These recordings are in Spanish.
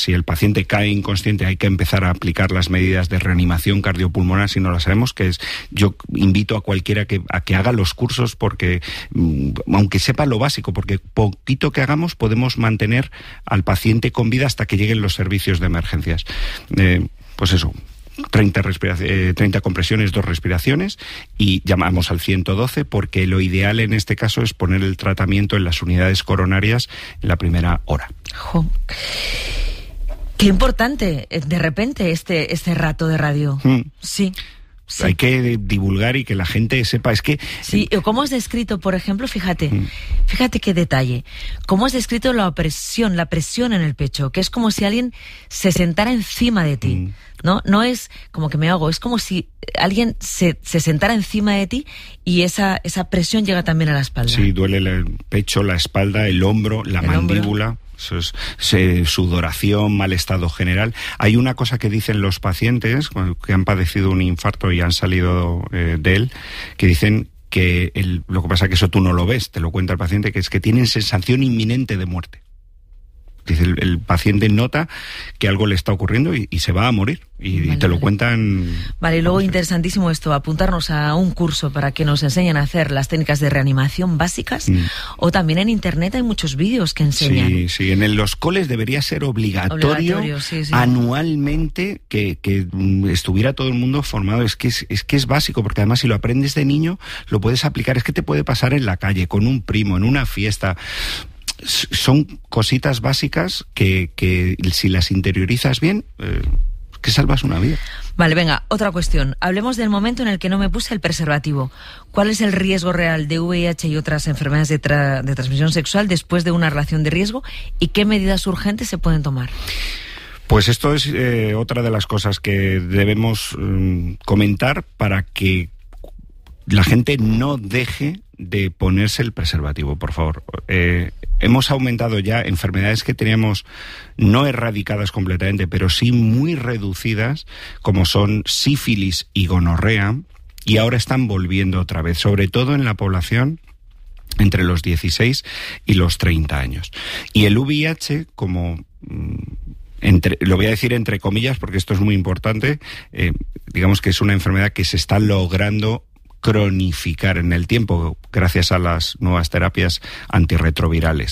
si el paciente cae inconsciente hay que empezar a aplicar las medidas de reanimación cardiopulmonar si no las sabemos, yo invito a cualquiera a que haga los cursos porque, aunque sepa lo básico, porque poquito que hagamos podemos mantener al paciente con vida hasta que lleguen los servicios de emergencias. Pues eso, 30 compresiones, 2 respiraciones y llamamos al 112 porque lo ideal en este caso es poner el tratamiento en las unidades coronarias en la primera hora. Jo. Qué importante, de repente, este rato de radio. Sí. Sí. Hay que divulgar y que la gente sepa. Es que... Sí, ¿cómo has descrito, por ejemplo, fíjate qué detalle, cómo has descrito la presión en el pecho, que es como si alguien se sentara encima de ti, ¿no? No es como que me hago, es como si alguien se sentara encima de ti y esa presión llega también a la espalda. Sí, duele el pecho, la espalda, el hombro, la mandíbula. Eso es sudoración, mal estado general. Hay una cosa que dicen los pacientes que han padecido un infarto y han salido de él, que dicen que lo que pasa es que eso tú no lo ves, te lo cuenta el paciente, que es que tienen sensación inminente de muerte. Dice, el paciente nota que algo le está ocurriendo y se va a morir. Y te lo cuentan... Vale, y luego interesantísimo esto, apuntarnos a un curso para que nos enseñen a hacer las técnicas de reanimación básicas, o también en internet hay muchos vídeos que enseñan. Sí, en los coles debería ser obligatorio sí. Anualmente que estuviera todo el mundo formado. Es que es básico, porque además si lo aprendes de niño, lo puedes aplicar. Es que te puede pasar en la calle, con un primo, en una fiesta... Son cositas básicas que si las interiorizas bien, que salvas una vida. Vale, venga, otra cuestión. Hablemos del momento en el que no me puse el preservativo. ¿Cuál es el riesgo real de VIH y otras enfermedades de transmisión sexual después de una relación de riesgo? ¿Y qué medidas urgentes se pueden tomar? Pues esto es otra de las cosas que debemos comentar para que la gente no deje de ponerse el preservativo, por favor. Hemos aumentado ya enfermedades que teníamos no erradicadas completamente, pero sí muy reducidas, como son sífilis y gonorrea, y ahora están volviendo otra vez, sobre todo en la población entre los 16 y los 30 años. Y el VIH, como... lo voy a decir entre comillas porque esto es muy importante, digamos que es una enfermedad que se está logrando cronificar en el tiempo gracias a las nuevas terapias antirretrovirales.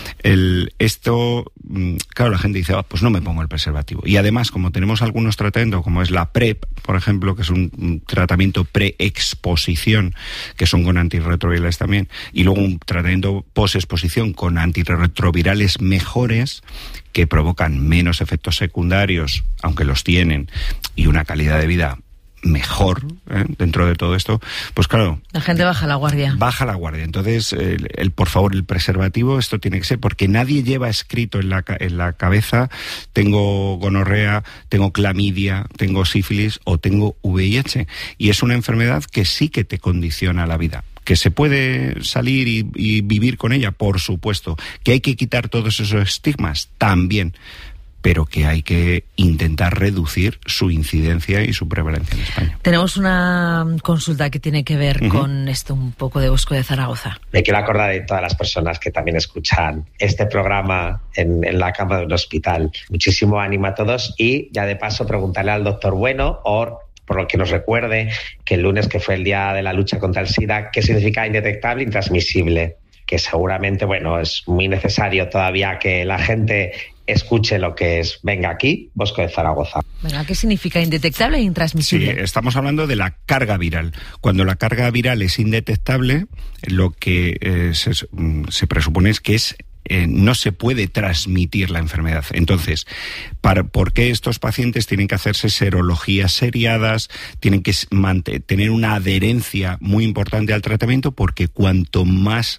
Claro, la gente dice, pues no me pongo el preservativo. Y además, como tenemos algunos tratamientos, como es la PrEP, por ejemplo, que es un tratamiento pre-exposición, que son con antirretrovirales también, y luego un tratamiento post-exposición con antirretrovirales mejores, que provocan menos efectos secundarios, aunque los tienen, y una calidad de vida mejor dentro de todo esto, pues claro, la gente baja la guardia. Entonces, por favor, el preservativo, esto tiene que ser, porque nadie lleva escrito en la cabeza: tengo gonorrea, tengo clamidia, tengo sífilis o tengo VIH. Y es una enfermedad que sí que te condiciona la vida. ¿Que se puede salir y vivir con ella? Por supuesto. ¿Que hay que quitar todos esos estigmas? También. Pero que hay que intentar reducir su incidencia y su prevalencia en España. Tenemos una consulta que tiene que ver con esto un poco de Bosco de Zaragoza. Me quiero acordar de todas las personas que también escuchan este programa en la cama de un hospital. Muchísimo ánimo a todos y ya de paso preguntarle al doctor Bueno, o por lo que nos recuerde que el lunes, que fue el día de la lucha contra el SIDA, ¿qué significa indetectable e intransmisible? Que seguramente, es muy necesario todavía que la gente escuche lo que es Venga Aquí, Bosco de Zaragoza. Venga, ¿qué significa indetectable e intransmisible? Sí, estamos hablando de la carga viral. Cuando la carga viral es indetectable, lo que se presupone es que no se puede transmitir la enfermedad. Entonces, ¿por qué estos pacientes tienen que hacerse serologías seriadas? Tienen que tener una adherencia muy importante al tratamiento, porque cuanto más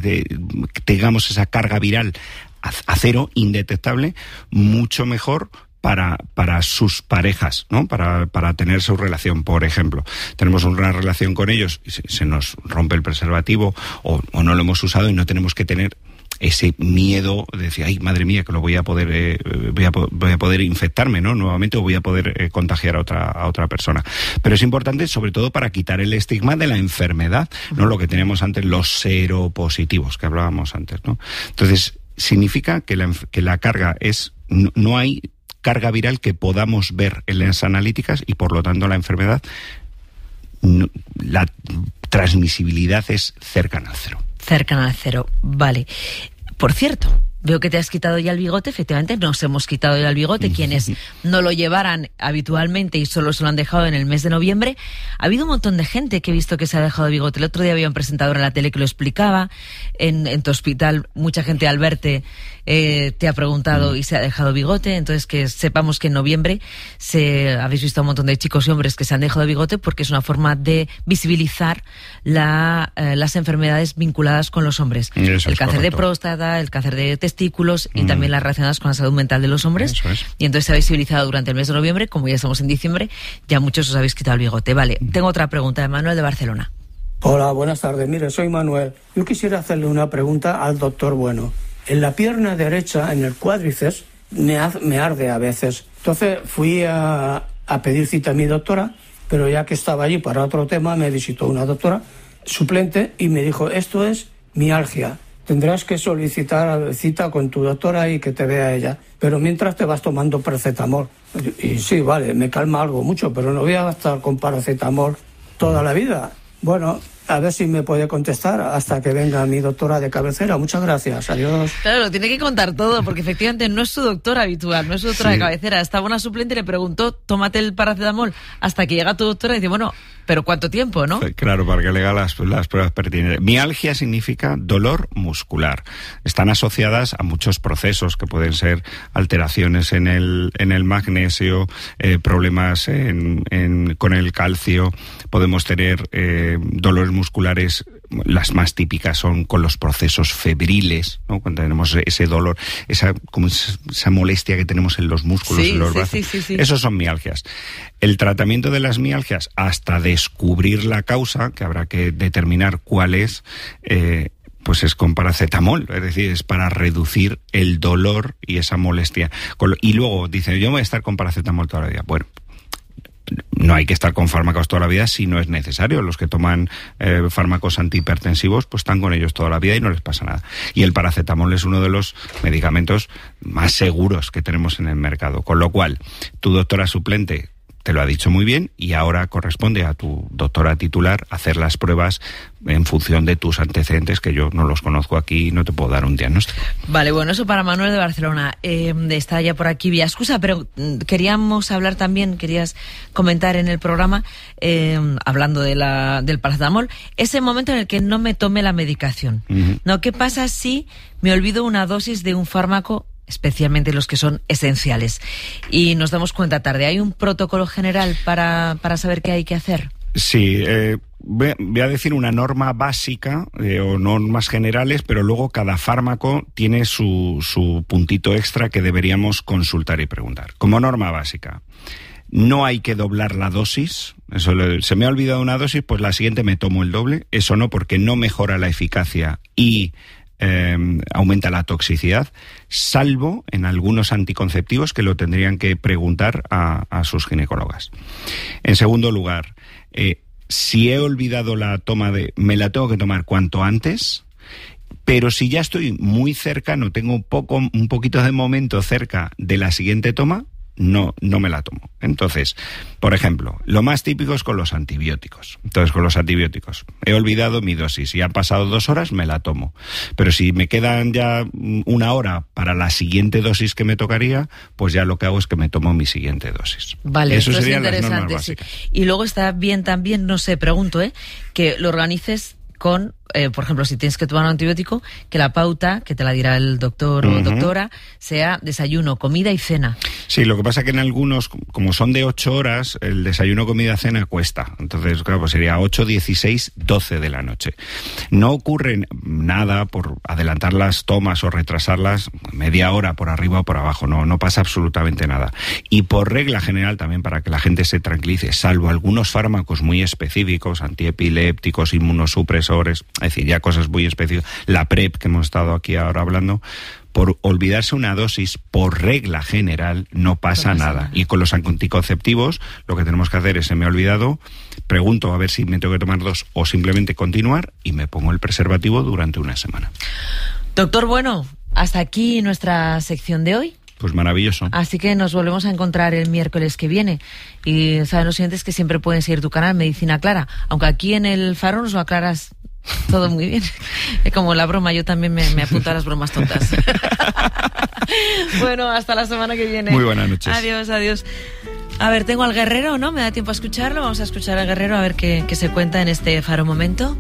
tengamos esa carga viral a cero, indetectable, mucho mejor para sus parejas, ¿no? Para tener su relación. Por ejemplo, tenemos una relación con ellos y se nos rompe el preservativo o no lo hemos usado, y no tenemos que tener ese miedo de decir, ay, madre mía, que lo voy a poder infectarme, ¿no? Nuevamente, o voy a poder contagiar a otra persona. Pero es importante, sobre todo, para quitar el estigma de la enfermedad, ¿no? Lo que teníamos antes, los seropositivos, que hablábamos antes, ¿no? Entonces, significa que la carga es... No hay carga viral que podamos ver en las analíticas y, por lo tanto, la enfermedad, la transmisibilidad es cercana al cero. Cercana al cero, vale. Por cierto, veo que te has quitado ya el bigote. Efectivamente, nos hemos quitado ya el bigote. Quienes no lo llevaran habitualmente y solo se lo han dejado en el mes de noviembre. Ha habido un montón de gente que he visto que se ha dejado el bigote. El otro día había un presentador en la tele que lo explicaba. En tu hospital, mucha gente al verte te ha preguntado y se ha dejado bigote. Entonces, que sepamos que en noviembre habéis visto a un montón de chicos y hombres que se han dejado bigote, porque es una forma de visibilizar las enfermedades vinculadas con los hombres. El cáncer de próstata, el cáncer de testículos y también las relacionadas con la salud mental de los hombres. Eso es. Y entonces se ha visibilizado durante el mes de noviembre. Como ya estamos en diciembre, ya muchos os habéis quitado el bigote. Vale, tengo otra pregunta de Manuel de Barcelona. Hola, buenas tardes. Mire, soy Manuel. Yo quisiera hacerle una pregunta al doctor Bueno. En la pierna derecha, en el cuádriceps, me arde a veces. Entonces fui a pedir cita a mi doctora, pero ya que estaba allí para otro tema, me visitó una doctora suplente y me dijo, esto es mialgia. Tendrás que solicitar cita con tu doctora y que te vea ella. Pero mientras te vas tomando paracetamol. Y sí, vale, me calma algo mucho, pero no voy a estar con paracetamol toda la vida. Bueno, a ver si me puede contestar hasta que venga mi doctora de cabecera. Muchas gracias, adiós. Claro, lo tiene que contar todo, porque efectivamente no es su doctora habitual, no es su doctora de cabecera. Estaba una suplente y le preguntó, tómate el paracetamol, hasta que llega tu doctora y dice, bueno, pero ¿cuánto tiempo, no? Claro, para que le haga las pruebas pertinentes. Mialgia significa dolor muscular. Están asociadas a muchos procesos que pueden ser alteraciones en el magnesio, problemas con el calcio. Podemos tener dolores musculares. Las más típicas son con los procesos febriles, ¿no? Cuando tenemos ese dolor, esa molestia que tenemos en los músculos, en los brazos. Sí. Esos son mialgias. El tratamiento de las mialgias, hasta descubrir la causa, que habrá que determinar cuál es, pues es con paracetamol, es decir, es para reducir el dolor y esa molestia. Y luego dicen, yo voy a estar con paracetamol toda la vida. Bueno, no hay que estar con fármacos toda la vida si no es necesario. Los que toman fármacos antihipertensivos pues están con ellos toda la vida y no les pasa nada. Y el paracetamol es uno de los medicamentos más seguros que tenemos en el mercado. Con lo cual, tu doctora suplente te lo ha dicho muy bien y ahora corresponde a tu doctora titular hacer las pruebas en función de tus antecedentes, que yo no los conozco aquí y no te puedo dar un diagnóstico. Vale, bueno, eso para Manuel de Barcelona. Está ya por aquí vía excusa, pero queríamos hablar también, querías comentar en el programa, hablando del paracetamol, ese momento en el que no me tome la medicación. ¿No? ¿Qué pasa si me olvido una dosis de un fármaco, especialmente los que son esenciales, y nos damos cuenta tarde? ¿Hay un protocolo general para saber qué hay que hacer? Sí, voy a decir una norma básica o normas generales, pero luego cada fármaco tiene su puntito extra que deberíamos consultar y preguntar. Como norma básica, no hay que doblar la dosis. Se me ha olvidado una dosis, pues la siguiente me tomo el doble. Eso no, porque no mejora la eficacia y aumenta la toxicidad, salvo en algunos anticonceptivos que lo tendrían que preguntar a sus ginecólogas. En segundo lugar, si he olvidado la toma me la tengo que tomar cuanto antes, pero si ya estoy muy cerca, no tengo un poquito de momento cerca de la siguiente toma, no me la tomo. Entonces, por ejemplo, lo más típico es con los antibióticos. Entonces, con los antibióticos, he olvidado mi dosis y han pasado 2 horas, me la tomo. Pero si me quedan ya 1 hora para la siguiente dosis que me tocaría, pues ya lo que hago es que me tomo mi siguiente dosis. Vale, eso esto serían es interesante, las normas básicas. Sí. Y luego está bien también, no sé, pregunto, que lo organices con, por ejemplo, si tienes que tomar un antibiótico, que la pauta, que te la dirá el doctor o doctora, sea desayuno, comida y cena. Sí, lo que pasa que en algunos, como son de 8 horas, el desayuno, comida, cena cuesta. Entonces, claro, pues sería 8, 16, 12 de la noche. No ocurre nada por adelantar las tomas o retrasarlas media hora por arriba o por abajo. No pasa absolutamente nada. Y por regla general, también para que la gente se tranquilice, salvo algunos fármacos muy específicos, antiepilépticos, inmunosupresores, es decir, ya cosas muy específicas, la PrEP que hemos estado aquí ahora hablando, por olvidarse una dosis, por regla general, no pasa nada. Y con los anticonceptivos, lo que tenemos que hacer es, se me ha olvidado, pregunto a ver si me tengo que tomar 2 o simplemente continuar y me pongo el preservativo durante una semana. Doctor Bueno, Hasta aquí nuestra sección de hoy. Pues maravilloso. Así que nos volvemos a encontrar el miércoles que viene. Y saben los oyentes que siempre pueden seguir tu canal, Medicina Clara. Aunque aquí en el Faro nos lo aclaras todo muy bien. Es como la broma, yo también me apunto a las bromas tontas. Bueno, hasta la semana que viene. Muy buenas noches. Adiós, adiós. A ver, tengo al Guerrero, ¿no? ¿Me da tiempo a escucharlo? Vamos a escuchar al Guerrero a ver qué se cuenta en este Faro Momento.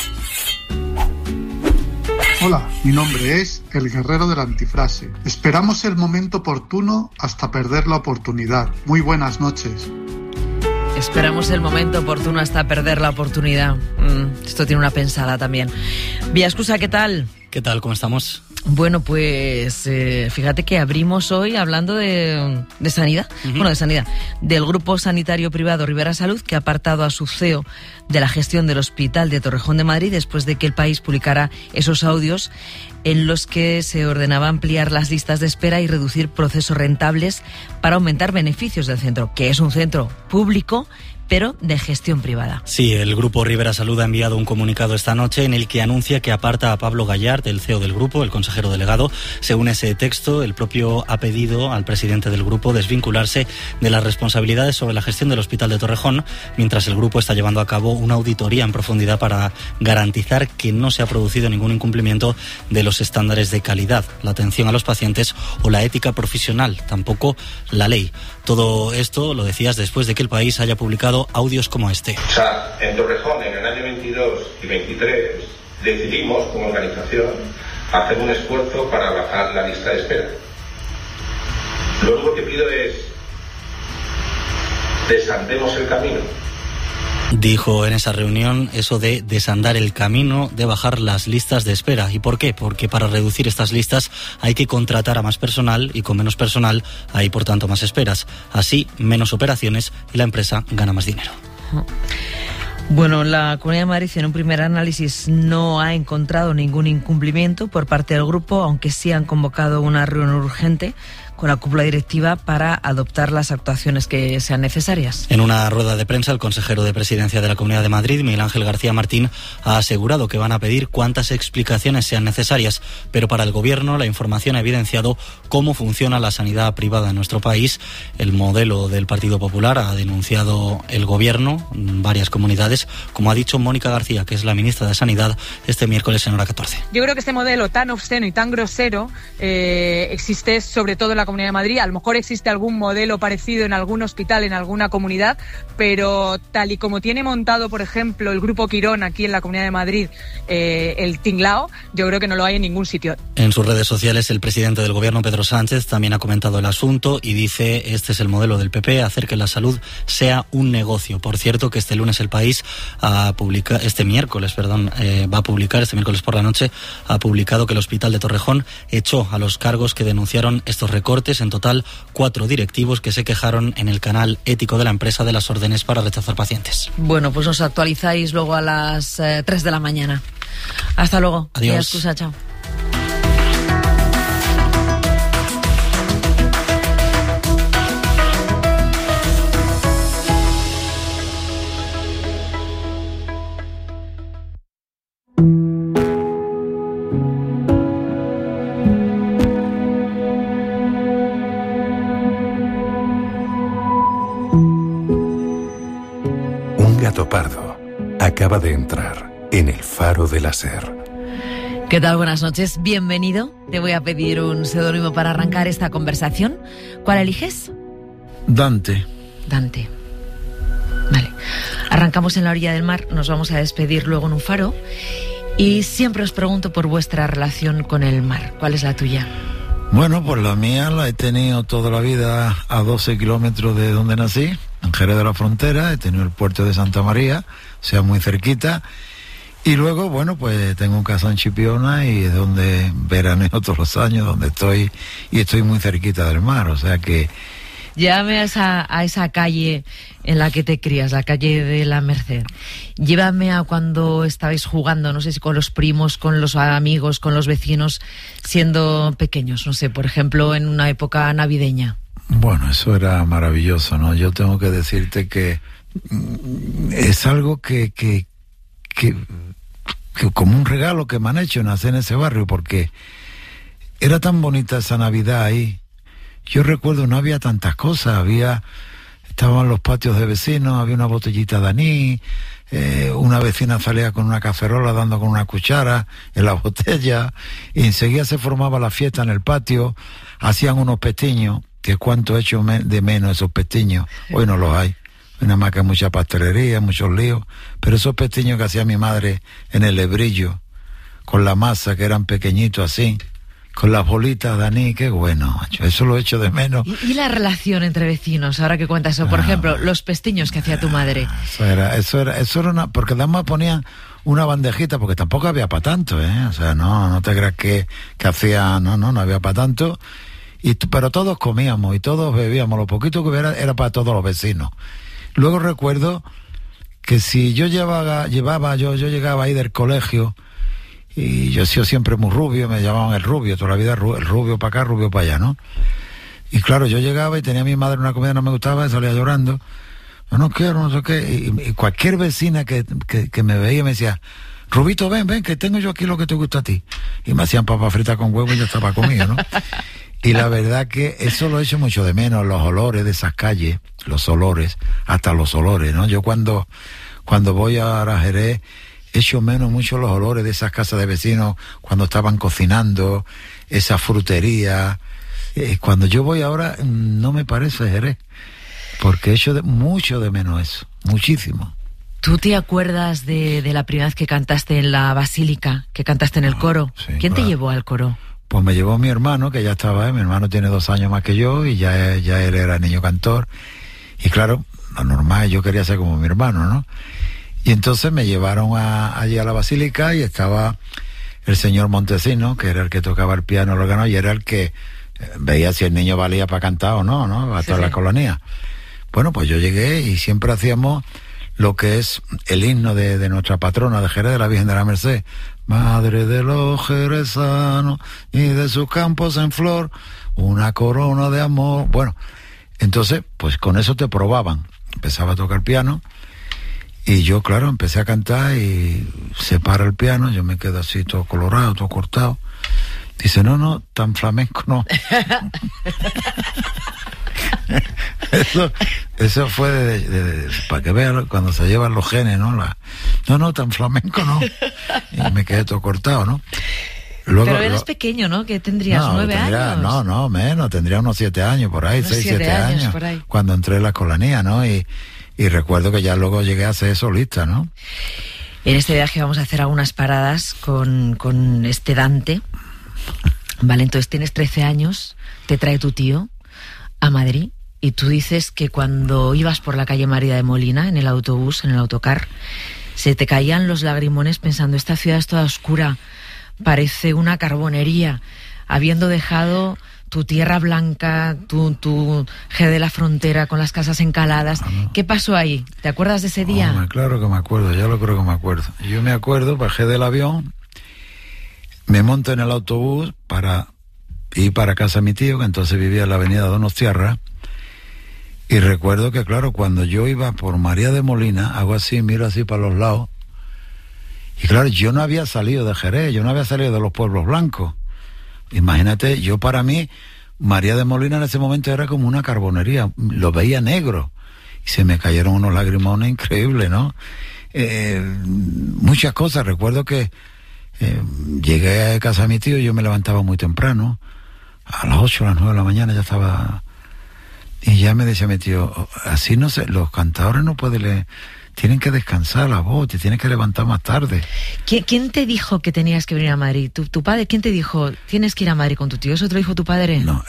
Hola, mi nombre es El Guerrero de la Antifrase. Esperamos el momento oportuno hasta perder la oportunidad. Muy buenas noches. Esperamos el momento oportuno hasta perder la oportunidad. Esto tiene una pensada también. Villascusa, ¿qué tal? ¿Qué tal? ¿Cómo estamos? Bueno, pues fíjate que abrimos hoy hablando de sanidad, de sanidad, del grupo sanitario privado Ribera Salud, que ha apartado a su CEO de la gestión del Hospital de Torrejón de Madrid después de que el país publicara esos audios en los que se ordenaba ampliar las listas de espera y reducir procesos rentables para aumentar beneficios del centro, que es un centro público, pero de gestión privada. Sí, el Grupo Ribera Salud ha enviado un comunicado esta noche en el que anuncia que aparta a Pablo Gallard, el CEO del grupo, el consejero delegado. Según ese texto, el propio ha pedido al presidente del grupo desvincularse de las responsabilidades sobre la gestión del Hospital de Torrejón, mientras el grupo está llevando a cabo una auditoría en profundidad para garantizar que no se ha producido ningún incumplimiento de los estándares de calidad, la atención a los pacientes o la ética profesional, tampoco la ley. Todo esto, lo decías, después de que el país haya publicado audios como este. O sea, en Torrejón, en el año 22 y 23, decidimos como organización hacer un esfuerzo para bajar la lista de espera. Lo único que pido es desandemos el camino. Dijo en esa reunión eso de desandar el camino, de bajar las listas de espera. ¿Y por qué? Porque para reducir estas listas hay que contratar a más personal y con menos personal hay por tanto más esperas. Así, menos operaciones y la empresa gana más dinero. Bueno, la Comunidad de Madrid en un primer análisis no ha encontrado ningún incumplimiento por parte del grupo, aunque sí han convocado una reunión urgente con la cúpula directiva para adoptar las actuaciones que sean necesarias. En una rueda de prensa, el consejero de Presidencia de la Comunidad de Madrid, Miguel Ángel García Martín, ha asegurado que van a pedir cuantas explicaciones sean necesarias, pero para el Gobierno la información ha evidenciado cómo funciona la sanidad privada en nuestro país. El modelo del Partido Popular ha denunciado el Gobierno en varias comunidades, como ha dicho Mónica García, que es la ministra de Sanidad, este miércoles en Hora 14. Yo creo que este modelo tan obsceno y tan grosero existe sobre todo en la Comunidad de Madrid. A lo mejor existe algún modelo parecido en algún hospital, en alguna comunidad, pero tal y como tiene montado, por ejemplo, el Grupo Quirón aquí en la Comunidad de Madrid, el tinglao, yo creo que no lo hay en ningún sitio. En sus redes sociales, el presidente del Gobierno, Pedro Sánchez, también ha comentado el asunto y dice: este es el modelo del PP, hacer que la salud sea un negocio. Por cierto, que este miércoles por la noche, ha publicado que el Hospital de Torrejón echó a los cargos que denunciaron estos recortes. En total, 4 directivos que se quejaron en el canal ético de la empresa de las órdenes para rechazar pacientes. Bueno, pues nos actualizáis luego a las 3 de la mañana. Hasta luego. Adiós. Excusa, chao. Pardo acaba de entrar en el Faro de la SER. ¿Qué tal? Buenas noches. Bienvenido. Te voy a pedir un seudónimo para arrancar esta conversación. ¿Cuál eliges? Dante. Dante. Vale. Arrancamos en la orilla del mar. Nos vamos a despedir luego en un faro. Y siempre os pregunto por vuestra relación con el mar. ¿Cuál es la tuya? Bueno, pues la mía la he tenido toda la vida a 12 kilómetros de donde nací, en Jerez de la Frontera. He tenido el puerto de Santa María, o sea, muy cerquita. Y luego, bueno, pues tengo un casa en Chipiona y es donde veraneo todos los años, donde estoy, y estoy muy cerquita del mar, o sea que... Llévame a esa calle en la que te crías, la calle de la Merced. Llévame a cuando estabais jugando, no sé si con los primos, con los amigos, con los vecinos, siendo pequeños, no sé, por ejemplo, en una época navideña. Bueno, eso era maravilloso, ¿no? Yo tengo que decirte que es algo que como un regalo que me han hecho nacer en ese barrio, porque era tan bonita esa Navidad ahí. Yo recuerdo, no había tantas cosas, estaban los patios de vecinos, había una botellita de anís, una vecina salía con una cacerola dando con una cuchara en la botella, y enseguida se formaba la fiesta en el patio, hacían unos pestiños, que cuánto he hecho de menos esos pestiños, hoy no los hay. Nada más que mucha pastelería, muchos líos, pero esos pestiños que hacía mi madre en el lebrillo, con la masa, que eran pequeñitos así, con las bolitas de anís, qué bueno, macho. Eso lo echo de menos. ¿Y la relación entre vecinos, ahora que cuentas eso? Por ejemplo, los pestiños que hacía tu madre. Eso era una... Porque además ponían una bandejita, porque tampoco había para tanto, ¿eh? O sea, no te creas que hacía... No había para tanto. Pero todos comíamos y todos bebíamos. Lo poquito que hubiera era para todos los vecinos. Luego recuerdo que si yo llegaba ahí del colegio, y yo he sido siempre muy rubio, me llamaban el rubio, toda la vida el rubio para acá, rubio para allá, ¿no? Y claro, yo llegaba y tenía a mi madre una comida que no me gustaba y salía llorando. No quiero, no sé qué. Y cualquier vecina que me veía me decía, Rubito, ven, que tengo yo aquí lo que te gusta a ti. Y me hacían papas fritas con huevo y yo estaba comido, ¿no? Y la verdad que eso lo he hecho mucho de menos, los olores de esas calles, los olores, hasta los olores, ¿no? Yo cuando voy a Jerez, echo menos mucho los olores de esas casas de vecinos cuando estaban cocinando, esa frutería. Cuando yo voy ahora no me parece Jerez, porque echo mucho de menos eso, muchísimo. ¿Tú te acuerdas de la primera vez que cantaste en la Basílica, que cantaste en el coro? Sí, ¿quién te llevó al coro? Pues me llevó mi hermano, que ya estaba, mi hermano tiene 2 años más que yo, y ya él era niño cantor. Y claro, lo normal, yo quería ser como mi hermano, ¿no? Y entonces me llevaron allí a la Basílica y estaba el señor Montesino, que era el que tocaba el piano, el órgano, y era el que veía si el niño valía para cantar o no, ¿no? A toda la colonia. Bueno, pues yo llegué y siempre hacíamos lo que es el himno de nuestra patrona de Jerez, de la Virgen de la Merced. Madre de los jerezanos y de sus campos en flor, una corona de amor. Bueno, entonces, pues con eso te probaban. Empezaba a tocar piano. Y yo, claro, empecé a cantar y se para el piano, yo me quedo así todo colorado, todo cortado. Dice, no, tan flamenco no. Eso fue para que vean cuando se llevan los genes, ¿no? No, tan flamenco no. Y me quedé todo cortado, ¿no? Luego, pero eras pequeño, ¿no? Que tendrías 9 años. No, menos, tendría unos 7 años por ahí, 6, 7 años. Por ahí. Cuando entré en la escolanía, ¿no? Y recuerdo que ya luego llegué a ser solista, ¿no? En este viaje vamos a hacer algunas paradas con este Dante. Vale, entonces tienes 13 años, te trae tu tío a Madrid y tú dices que cuando ibas por la calle María de Molina, en el autobús, en el autocar, se te caían los lagrimones pensando, esta ciudad es toda oscura, parece una carbonería, habiendo dejado tu tierra blanca, tu Jerez de la Frontera con las casas encaladas. ¿Qué pasó ahí? ¿Te acuerdas de ese día? Claro que me acuerdo, ya lo creo que me acuerdo. Yo me acuerdo, bajé del avión, me monto en el autobús para ir para casa de mi tío, que entonces vivía en la avenida Donostiarra, y recuerdo que, claro, cuando yo iba por María de Molina, hago así, miro así para los lados, y claro, yo no había salido de Jerez, yo no había salido de los pueblos blancos. Imagínate, yo para mí, María de Molina en ese momento era como una carbonería, lo veía negro, y se me cayeron unos lagrimones increíbles, ¿no? Muchas cosas, recuerdo que llegué a casa de mi tío, yo me levantaba muy temprano, a las 8, a las 9 de la mañana ya estaba, y ya me decía mi tío, así no sé, los cantadores no pueden leer, tienen que descansar la voz, te tienes que levantar más tarde. ¿Quién te dijo que tenías que venir a Madrid? ¿Tu padre? ¿Quién te dijo, tienes que ir a Madrid con tu tío? ¿Eso te lo dijo tu padre? No,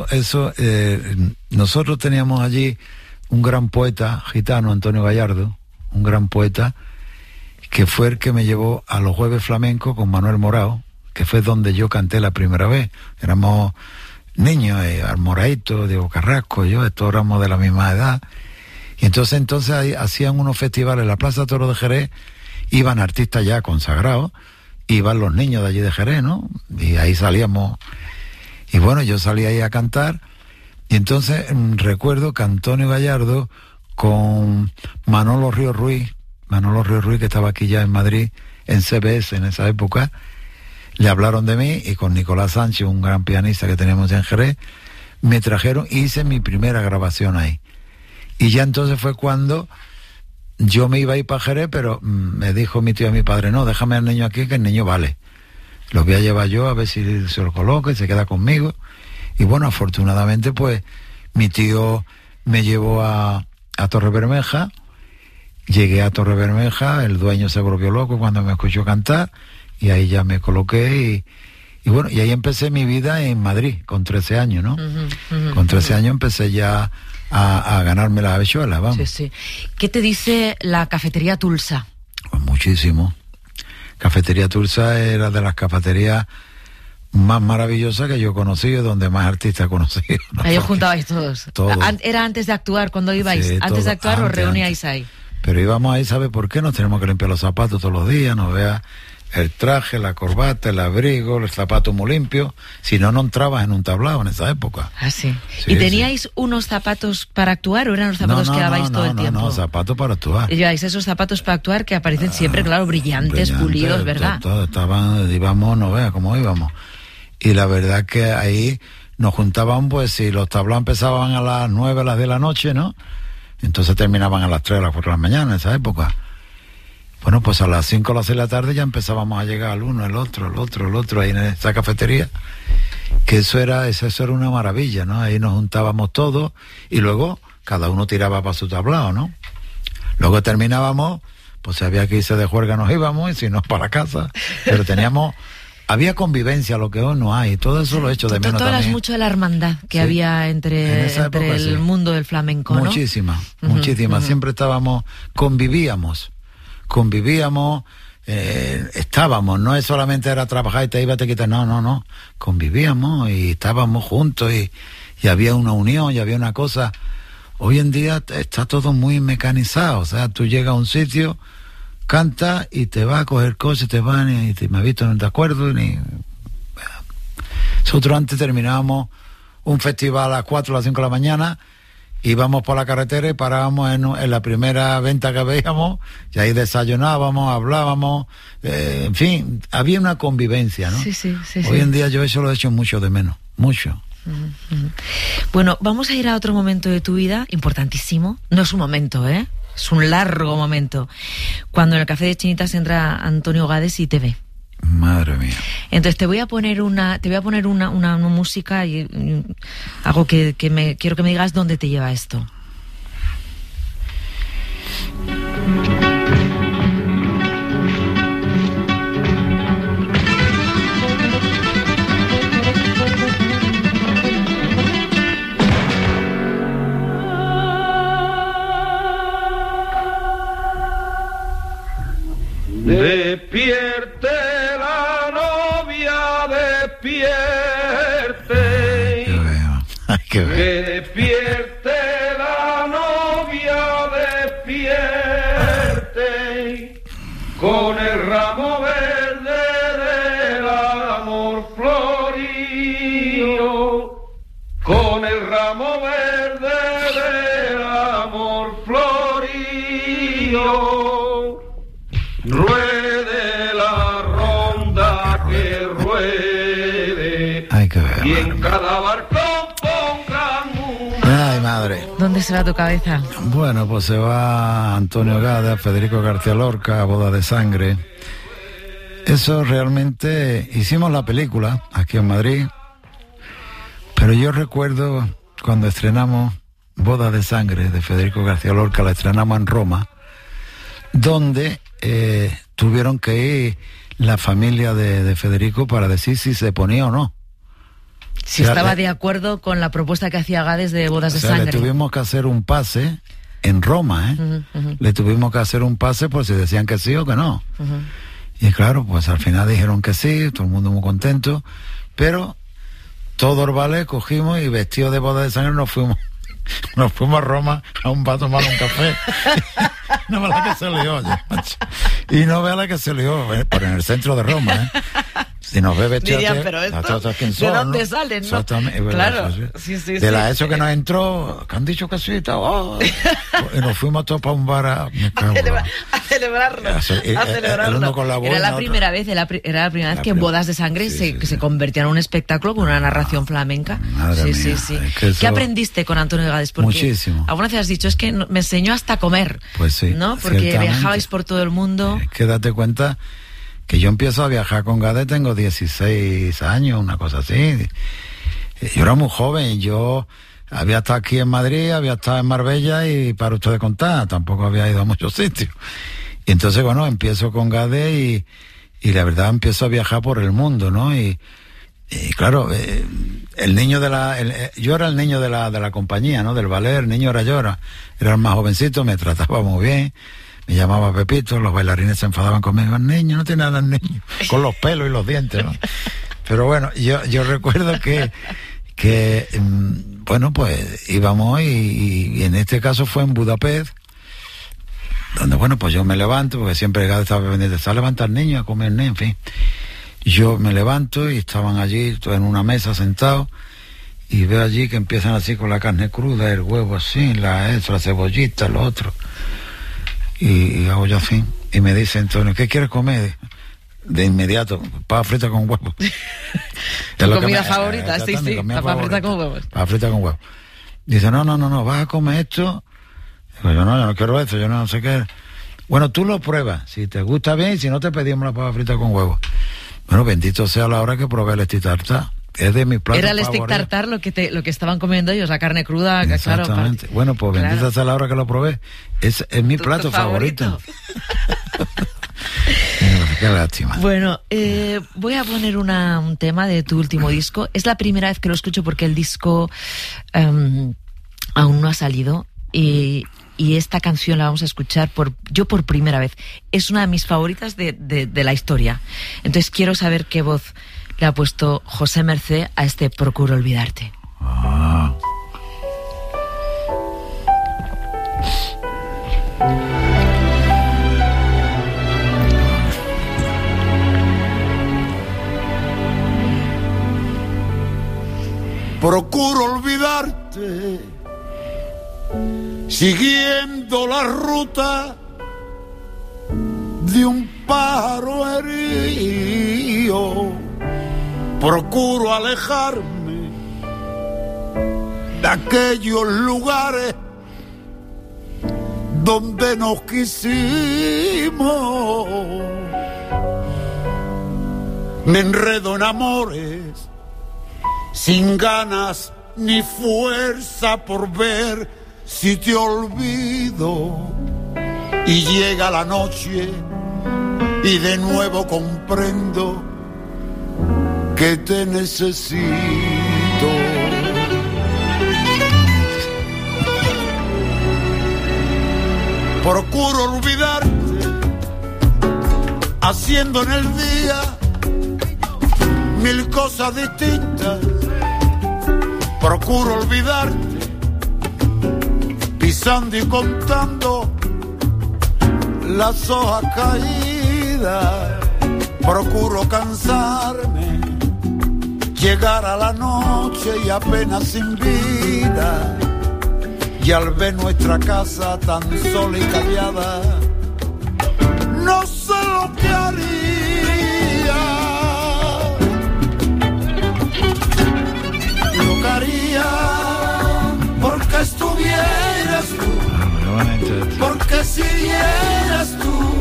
nosotros teníamos allí un gran poeta gitano, Antonio Gallardo, un gran poeta, que fue el que me llevó a los Jueves Flamencos con Manuel Morao, que fue donde yo canté la primera vez. Éramos niños, Almoraito, Diego Carrasco, yo, todos éramos de la misma edad. Y entonces ahí hacían unos festivales en la Plaza Toro de Jerez, iban artistas ya consagrados, iban los niños de allí de Jerez, ¿no? Y ahí salíamos, y bueno, yo salí ahí a cantar, y entonces recuerdo que Antonio Gallardo con Manolo Río Ruiz, que estaba aquí ya en Madrid, en CBS en esa época, le hablaron de mí y con Nicolás Sánchez, un gran pianista que tenemos en Jerez, me trajeron y hice mi primera grabación ahí. Y ya entonces fue cuando yo me iba a ir para Jerez, pero me dijo mi tío a mi padre, no, déjame al niño aquí, que el niño vale. Lo voy a llevar yo a ver si se lo coloca y se queda conmigo. Y bueno, afortunadamente pues mi tío me llevó a Torre Bermeja. Llegué a Torre Bermeja, el dueño se volvió loco cuando me escuchó cantar y ahí ya me coloqué y bueno, y ahí empecé mi vida en Madrid con 13 años, ¿no? Con 13 años empecé ya a ganarme las habichuelas, vamos. Sí, sí. ¿Qué te dice la cafetería Tulsa? Pues muchísimo. Cafetería Tulsa era de las cafeterías más maravillosas que yo he conocido, donde más artistas he conocido, ¿no? Ahí os juntabais todos. Todos. ¿Era antes de actuar cuando ibais? Sí, antes de actuar os reuníais ahí. Pero íbamos ahí, ¿sabe por qué? Nos tenemos que limpiar los zapatos todos los días, nos vea el traje, la corbata, el abrigo, el zapato muy limpio. Si no, no entrabas en un tablao en esa época. Ah, sí. ¿Y teníais unos zapatos para actuar o eran los zapatos que llevabais todo el tiempo? No, zapatos para actuar. Y lleváis esos zapatos para actuar que aparecen siempre, claro, brillantes, pulidos, ¿verdad? Íbamos, no vea cómo íbamos. Y la verdad que ahí nos juntaban, pues si los tablaos empezaban a las 9, a las 10 de la noche, ¿no? Entonces terminaban a las 3, a las 4 de la mañana en esa época. Bueno, pues a las 5 o las 6 de la tarde ya empezábamos a llegar al uno, el otro, ahí en esa cafetería. Que eso era una maravilla, ¿no? Ahí nos juntábamos todos y luego cada uno tiraba para su tablao, ¿no? Luego terminábamos, pues si había que irse de juerga nos íbamos y si no para casa. Pero había convivencia, lo que hoy no hay. Todo eso lo he hecho de menos también. Tú hablas mucho de la hermandad que había entre el mundo del flamenco, ¿no? Muchísima. Siempre convivíamos, estábamos. No es solamente era trabajar y te iba a te quitar, no. Convivíamos y estábamos juntos y había una unión y había una cosa. Hoy en día está todo muy mecanizado. O sea, tú llegas a un sitio, canta y te va a coger cosas, te van y me has visto, no te acuerdo ni. Nosotros antes terminábamos un festival a las 4 o las 5 de la mañana, íbamos por la carretera y parábamos en la primera venta que veíamos y ahí desayunábamos, hablábamos, en fin, había una convivencia, ¿no? Sí. Hoy en día yo eso lo he hecho mucho de menos, mucho. Bueno, vamos a ir a otro momento de tu vida importantísimo. No es un momento, es un largo momento. Cuando en el Café de Chinitas entra Antonio Gades y te ve. Madre mía. Entonces te voy a poner una música y algo que quiero que me digas dónde te lleva esto. Despierte la novia, despierte. Que despierte la novia, despierte. Con el ramo verde del amor florido. Con el ramo verde del amor florido. Ruede la ronda que ruede. Ay, qué ver, y en cada barco pongan una. Ay, madre. ¿Dónde se va tu cabeza? Bueno, pues se va Antonio Gades, Federico García Lorca, Boda de Sangre. Eso realmente hicimos la película aquí en Madrid, pero yo recuerdo cuando estrenamos Boda de Sangre de Federico García Lorca, la estrenamos en Roma, donde tuvieron que ir la familia de Federico para decir si se ponía o no. Si estaba de acuerdo con la propuesta que hacía Gades de Bodas de Sangre. Le tuvimos que hacer un pase en Roma, Le tuvimos que hacer un pase por si decían que sí o que no. Y claro, pues al final dijeron que sí, todo el mundo muy contento, pero todos los vales cogimos y vestidos de Bodas de Sangre nos fuimos a Roma a tomar un café. No vea la que se lió, y no vea la que se lió, pero en el centro de Roma, Si nos ve vestido, dirían, pero esto, ¿quién son, ¿de dónde, ¿no? Salen? ¿No? Exactamente. Claro. Sí, de la ESO que nos entró, que han dicho que sí, y nos fuimos todos para un bar a celebrarlo. El uno con la boina, era la primera vez que en Bodas de Sangre se convertía en un espectáculo con una narración flamenca. Madre mía, sí. ¿Qué aprendiste con Antonio Gades? Porque muchísimo. Alguna vez has dicho, es que me enseñó hasta comer. Pues sí. ¿No? Porque viajabais por todo el mundo. Es que date cuenta que yo empiezo a viajar con Gades, tengo 16 años, una cosa así. Yo era muy joven, yo había estado aquí en Madrid, había estado en Marbella y para usted de contar, tampoco había ido a muchos sitios. Y entonces, bueno, empiezo con Gades y la verdad empiezo a viajar por el mundo, ¿no? Y claro, el niño yo era el niño de la compañía, ¿no? Del ballet, el niño era yo, era el más jovencito, me trataba muy bien. Me llamaba Pepito, los bailarines se enfadaban conmigo. El niño, no tiene nada el niño, con los pelos y los dientes, ¿no? Pero bueno, yo recuerdo que bueno, pues íbamos y en este caso fue en Budapest, donde, bueno, pues yo me levanto, porque siempre estaba pendiente, está a levantar niños, a comer, en fin. Yo me levanto y estaban allí en una mesa sentados y veo allí que empiezan así con la carne cruda, el huevo así, la cebollita, lo otro. Y hago yo así, y me dice Antonio, ¿qué quieres comer? De inmediato, papa frita con huevos. ¿Tu comida favorita? Sí, papa frita con huevos. Papa frita con huevos. Dice, no, vas a comer esto. Digo, yo no quiero eso, yo no sé qué. Bueno, tú lo pruebas, si te gusta bien, si no te pedimos la papa frita con huevos. Bueno, bendito sea la hora que probé el stick tartar. Es de mis platos favoritos. Era el stick tartar lo que estaban comiendo ellos, la carne cruda. Exactamente. Claro, bueno, pues bendita sea la hora que lo probé. Es mi plato favorito. Qué lástima. Bueno, voy a poner un tema de tu último disco. Es la primera vez que lo escucho porque el disco aún no ha salido y esta canción la vamos a escuchar yo por primera vez. Es una de mis favoritas de la historia. Entonces quiero saber qué voz le ha puesto José Mercé a este Procuro Olvidarte. Procuro olvidarte, siguiendo la ruta de un pájaro herido. Procuro alejarme de aquellos lugares donde nos quisimos. Me enredo en amores sin ganas ni fuerza por ver si te olvido. Y llega la noche y de nuevo comprendo que te necesito. Procuro olvidarte, haciendo en el día mil cosas distintas. Procuro olvidarte, pisando y contando las hojas caídas. Procuro cansarme, llegar a la noche y apenas sin vida. Y al ver nuestra casa tan sola y callada, no sé lo que haría. Lo que haría porque estuvieras tú, porque siguieras tú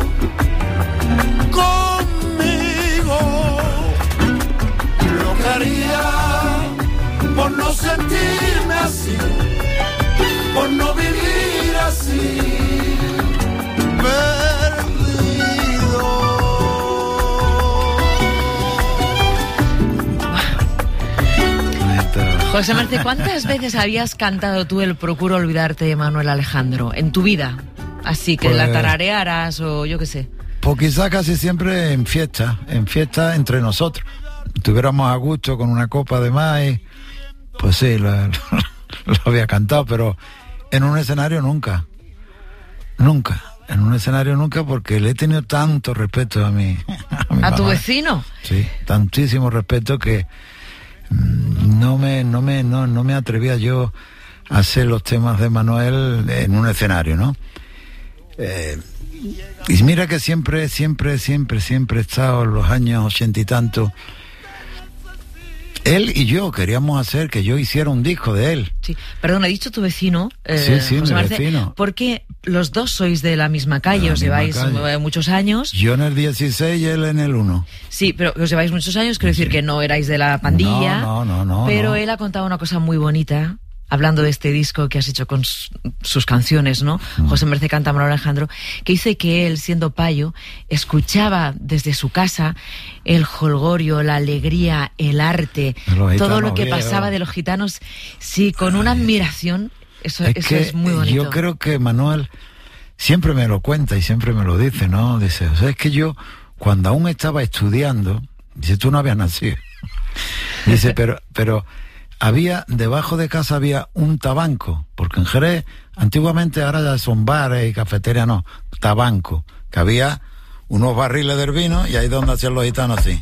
conmigo. Lo que haría por no sentirme así, por no vivir así, perdido. José Mercé, ¿cuántas veces habías cantado tú el Procuro Olvidarte de Manuel Alejandro en tu vida? Así que pues, la tararearas o yo qué sé. Pues quizá casi siempre en fiesta entre nosotros. Estuviéramos a gusto con una copa de más y pues sí, lo había cantado, pero en un escenario nunca. en un escenario nunca, porque le he tenido tanto respeto a mi ¿A tu vecino? Sí, tantísimo respeto que no me atrevía yo a hacer los temas de Manuel en un escenario, ¿no? Y mira que siempre he estado en los años 80 y tanto. Él y yo queríamos hacer que yo hiciera un disco de él. Sí, perdón, he dicho tu vecino. Sí, José mi Mercé, vecino. Porque los dos sois de la misma calle, os lleváis muchos años. Yo en el 16 y él en el 1. Sí, pero os lleváis muchos años, quiero decir que no erais de la pandilla. No. Pero él ha contado una cosa muy bonita, hablando de este disco que has hecho con sus canciones, ¿no? José Mercé canta Manuel Alejandro, que dice que él, siendo payo, escuchaba desde su casa el jolgorio, la alegría, el arte, todo lo que pasaba de los gitanos, sí, con una admiración. Eso es muy bonito. Yo creo que Manuel siempre me lo cuenta y siempre me lo dice, ¿no? Dice, o sea, es que yo, cuando aún estaba estudiando, dice, tú no habías nacido. Dice, pero había, debajo de casa había un tabanco, porque en Jerez, antiguamente, ahora ya son bares y cafeterías, no, tabanco, que había unos barriles del vino y ahí donde hacían los gitanos así.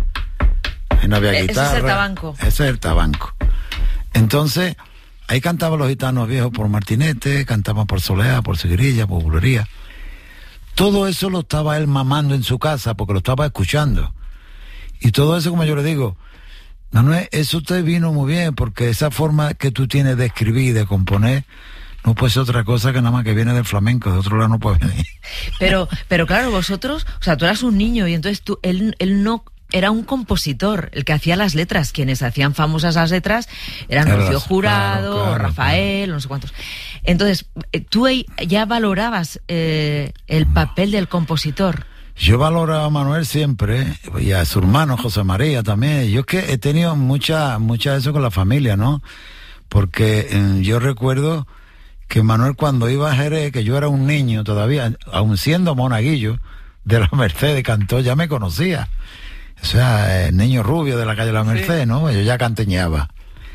Ahí no había guitarra. Ese es el tabanco. Ese es el tabanco. Entonces, ahí cantaban los gitanos viejos por Martinete, cantaban por Soleá, por Seguirilla, por Bulería. Todo eso lo estaba él mamando en su casa porque lo estaba escuchando. Y todo eso, como yo le digo, Manuel, eso te vino muy bien, porque esa forma que tú tienes de escribir y de componer no puede ser otra cosa que nada más que viene del flamenco, de otro lado no puede venir. Pero claro, vosotros, o sea, tú eras un niño y entonces él no era un compositor, el que hacía las letras. Quienes hacían famosas las letras eran Rocío Jurado, claro, Rafael, no sé cuántos. Entonces, tú ya valorabas el papel del compositor. Yo valoro a Manuel siempre, y a su hermano José María también. Yo es que he tenido mucha de eso con la familia, ¿no? Porque yo recuerdo que Manuel, cuando iba a Jerez, que yo era un niño todavía, aun siendo monaguillo de la Merced de Cantó, ya me conocía. O sea, el niño rubio de la calle de la Merced, sí, ¿no? Yo ya canteñaba.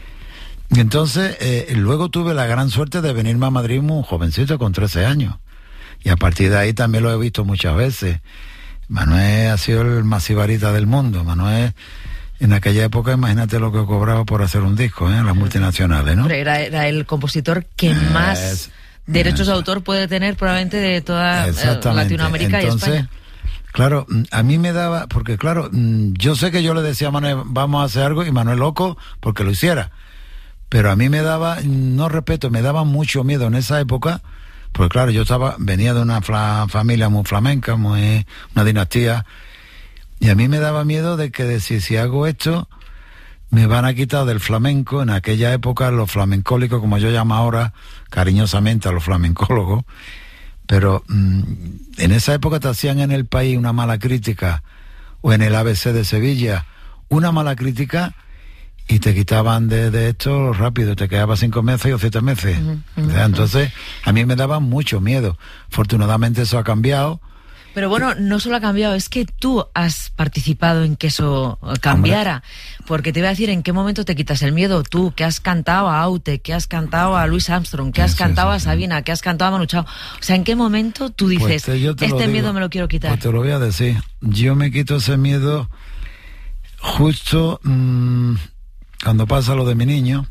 Y entonces, luego tuve la gran suerte de venirme a Madrid muy jovencito, con 13 años. Y a partir de ahí también lo he visto muchas veces. Manuel ha sido el más sibarita del mundo. Manuel, en aquella época, imagínate lo que cobraba por hacer un disco, las multinacionales, ¿no? Era el compositor que más derechos de autor puede tener probablemente de toda Latinoamérica. Entonces, y España. Claro, a mí me daba, porque claro, yo sé que yo le decía a Manuel, vamos a hacer algo, y Manuel loco porque lo hiciera. Pero a mí me daba, no respeto, me daba mucho miedo en esa época. Porque claro, yo venía de una familia muy flamenca, una dinastía, y a mí me daba miedo de que decir, si hago esto, me van a quitar del flamenco. En aquella época los flamencólicos, como yo llamo ahora cariñosamente a los flamencólogos, pero en esa época te hacían en El País una mala crítica, o en el ABC de Sevilla una mala crítica, y te quitaban de esto rápido, te quedabas 5 meses o 7 meses. O sea, entonces, a mí me daba mucho miedo. Afortunadamente eso ha cambiado. Pero bueno, no solo ha cambiado, es que tú has participado en que eso cambiara. Hombre. Porque te iba a decir, ¿en qué momento te quitas el miedo? Tú, que has cantado a Aute, que has cantado a Louis Armstrong, que has cantado a Sabina, que has cantado a Manu Chao. O sea, ¿en qué momento tú dices, pues miedo me lo quiero quitar? Pues te lo voy a decir. Yo me quito ese miedo justo... cuando pasa lo de mi niño,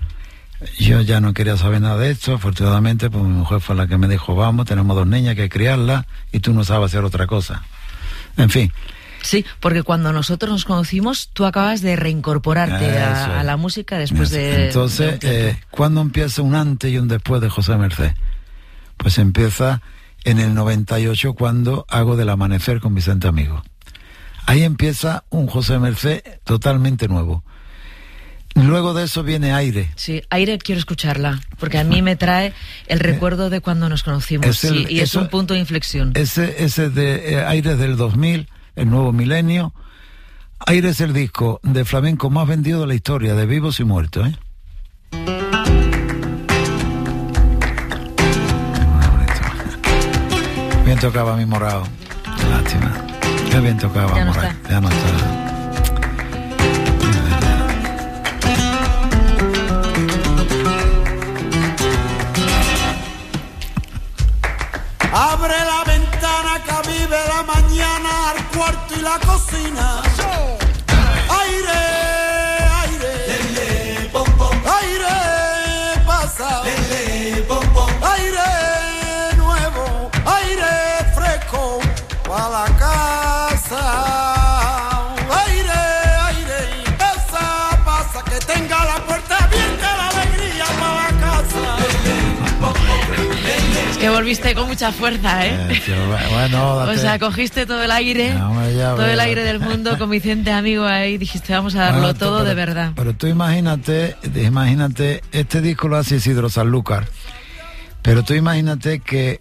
yo ya no quería saber nada de esto. Afortunadamente, pues mi mujer fue la que me dijo, vamos, tenemos 2 niñas, que criarlas, y tú no sabes hacer otra cosa. En fin. Sí, porque cuando nosotros nos conocimos, tú acabas de reincorporarte a la música después de... Entonces, ¿cuándo empieza un antes y un después de José Mercé? Pues empieza en el 98, cuando hago Del Amanecer con Vicente Amigo. Ahí empieza un José Mercé totalmente nuevo. Luego de eso viene Aire. Sí, Aire quiero escucharla, porque a mí me trae el recuerdo de cuando nos conocimos, y es un punto de inflexión. Ese de Aire del 2000, el nuevo milenio. Aire es el disco de flamenco más vendido de la historia, de vivos y muertos, Bien tocaba mi Morao. Lástima. Qué bien tocaba ya no Morao. Está. Ya no está. Abre la ventana que vive la mañana al cuarto y la cocina. Aire, aire, lele, pom, pom. Aire pasa, lele, pom, pom. Aire nuevo, aire fresco para la casa. Aire, aire, pasa, que tenga la puerta abierta, la alegría para la casa. Es que volviste con mucha fuerza, ¿eh? Bueno, o sea, cogiste todo el aire, todo el aire del mundo con Vicente Amigo ahí, dijiste, vamos a darlo todo de verdad. Pero tú imagínate, este disco lo hace Isidro Sanlúcar, pero tú imagínate que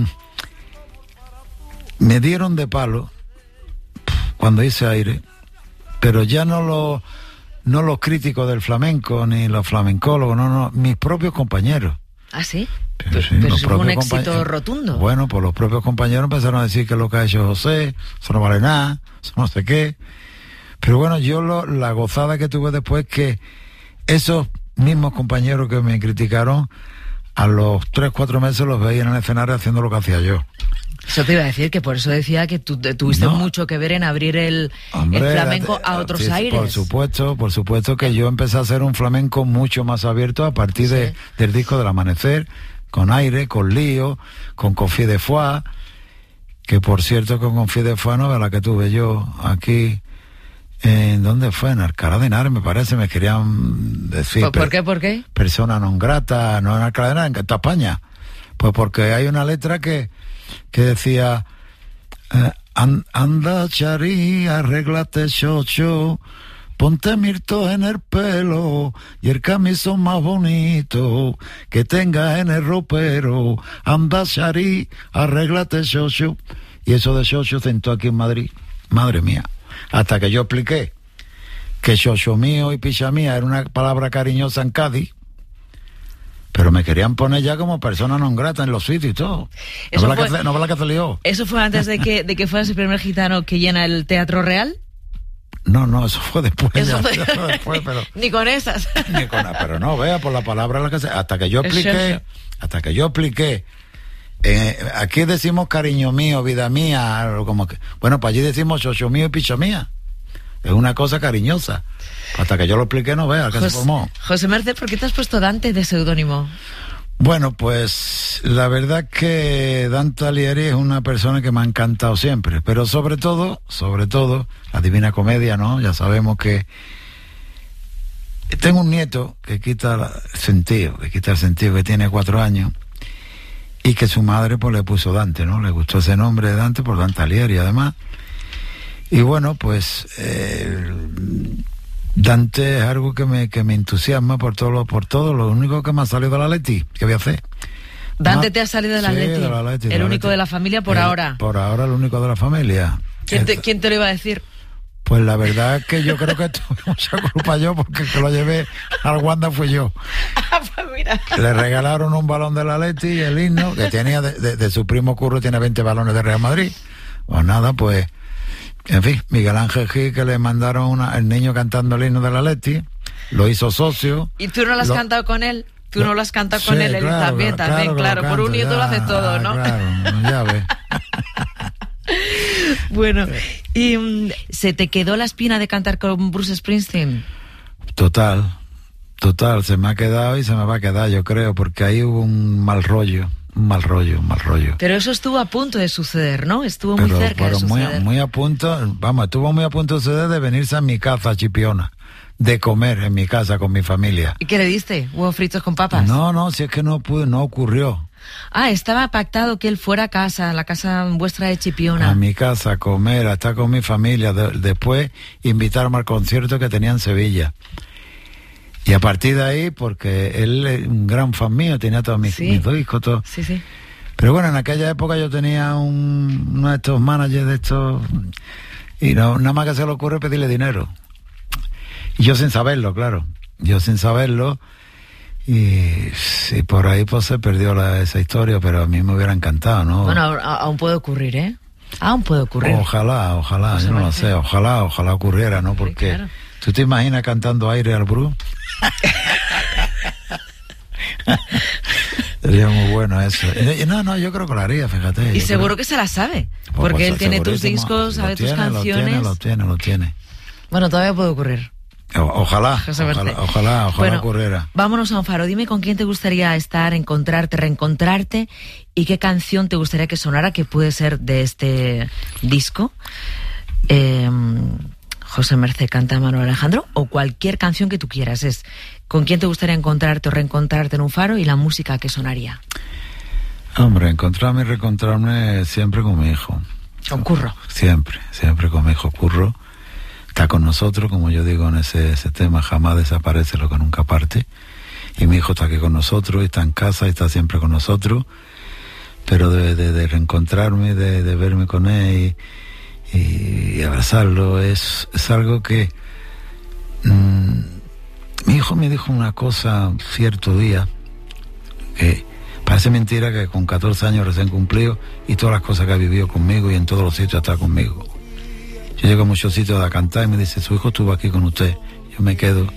me dieron de palo cuando hice Aire, pero ya no los críticos del flamenco ni los flamencólogos, no, mis propios compañeros. ¿Ah, sí? Pero eso fue un éxito rotundo. Bueno, pues los propios compañeros empezaron a decir que lo que ha hecho José, eso no vale nada, eso no sé qué. Pero bueno, la gozada que tuve después, que esos mismos compañeros que me criticaron, a los 3-4 meses los veía en el escenario haciendo lo que hacía yo. Eso te iba a decir, que por eso decía que tú tuviste mucho que ver en abrir el flamenco a otros aires. Por supuesto que yo empecé a hacer un flamenco mucho más abierto a partir del disco del Amanecer, con Aire, con Lío, con Confie de Foix, que por cierto con Confie de Foix no era la que tuve yo aquí, ¿en dónde fue? En Alcalá de Henares, me parece, me querían decir. ¿Por qué? Persona non grata, no en Alcalá de Henares, en toda España. Pues porque hay una letra que decía, anda Chari, arréglate chocho, ponte mirto en el pelo y el camisón más bonito que tengas en el ropero. Anda Chari, arréglate chocho. Y eso de chocho sentó aquí en Madrid, madre mía, hasta que yo expliqué que chocho mío y picha mía era una palabra cariñosa en Cádiz. Pero me querían poner ya como persona non grata en los sitios y todo. ¿No ves la que se lió? ¿Eso fue antes de que fueras el primer gitano que llena el Teatro Real? No, eso fue después. Después, pero... Ni con esas. Pero no, vea, por la palabra hasta que yo expliqué. Aquí decimos cariño mío, vida mía, como que, bueno, pues allí decimos chocho mío y picha mía. Es una cosa cariñosa. Hasta que yo lo expliqué, no veas que se formó. José Merced, ¿por qué te has puesto Dante de seudónimo? Bueno, pues la verdad que Dante Alighieri es una persona que me ha encantado siempre, pero sobre todo, la Divina Comedia, ¿no? Ya sabemos que tengo un nieto que quita el sentido, que tiene 4 años, y que su madre pues le puso Dante, ¿no? Le gustó ese nombre de Dante por Dante Alighieri, además. Y bueno, pues Dante es algo que me entusiasma por todo. Lo único que me ha salido de la Atleti, ¿qué voy a hacer? Dante te ha salido de la Atleti. El único de la familia por ahora. Por ahora el único de la familia. ¿Quién te lo iba a decir? Pues la verdad es que yo creo que tuve mucha culpa yo, porque el que lo llevé al Wanda fui yo. Pues mira. Le regalaron un balón de la Atleti y el himno, que tenía de su primo Curro, tiene 20 balones de Real Madrid. Pues nada, pues... En fin, Miguel Ángel Gil, que le mandaron el niño cantando el himno de la Atleti, lo hizo socio. ¿Y tú no lo has cantado con él? ¿Tú no lo has cantado con él? Claro, también, claro. Por un nieto lo hace todo, ¿no? Claro, ya ves. Bueno, ¿y se te quedó la espina de cantar con Bruce Springsteen? Total, se me ha quedado y se me va a quedar, yo creo, porque ahí hubo un mal rollo. Pero eso estuvo a punto de suceder, ¿no? Estuvo muy cerca de suceder. Muy a punto, estuvo muy a punto de suceder, de venirse a mi casa, a Chipiona, de comer en mi casa con mi familia. ¿Y qué le diste? ¿Huevos fritos con papas? No, si es que no ocurrió. Estaba pactado que él fuera a casa, la casa vuestra de Chipiona. A mi casa, a comer, a estar con mi familia, después invitarme al concierto que tenía en Sevilla. Y a partir de ahí, porque él es un gran fan mío, tenía todos mis discos, todo. Sí. Pero bueno, en aquella época yo tenía uno de estos managers de estos, y nada más que se le ocurre pedirle dinero. Y yo sin saberlo, claro. Y por ahí pues se perdió esa historia, pero a mí me hubiera encantado, ¿no? Bueno, aún puede ocurrir, ¿eh? Aún puede ocurrir. Ojalá, pues yo no lo sé, ojalá ocurriera, ¿no? Porque... Claro. ¿Tú te imaginas cantando Aire al Bruce? Sería muy bueno eso. No, yo creo que lo haría, fíjate. Y seguro que se la sabe, porque él tiene tus discos, sabe tus canciones. Lo tiene. Bueno, todavía puede ocurrir. Ojalá bueno, ocurriera. Vámonos a un faro. Dime con quién te gustaría estar, encontrarte, reencontrarte, y qué canción te gustaría que sonara, que puede ser de este disco. José Mercé canta Manuel Alejandro, o cualquier canción que tú quieras. Es con quién te gustaría encontrarte o reencontrarte en un faro, y la música que sonaría. Hombre, encontrarme y reencontrarme siempre con mi hijo. Con Curro. Siempre con mi hijo Curro. Está con nosotros, como yo digo en ese tema, jamás desaparece lo que nunca parte. Y mi hijo está aquí con nosotros, y está en casa, y está siempre con nosotros. Pero de reencontrarme, de verme con él y abrazarlo, es algo que... mi hijo me dijo una cosa cierto día, que parece mentira, que con 14 años recién cumplido, y todas las cosas que ha vivido conmigo y en todos los sitios está conmigo. Yo llego a muchos sitios a cantar y me dice, su hijo estuvo aquí con usted. Yo me quedo.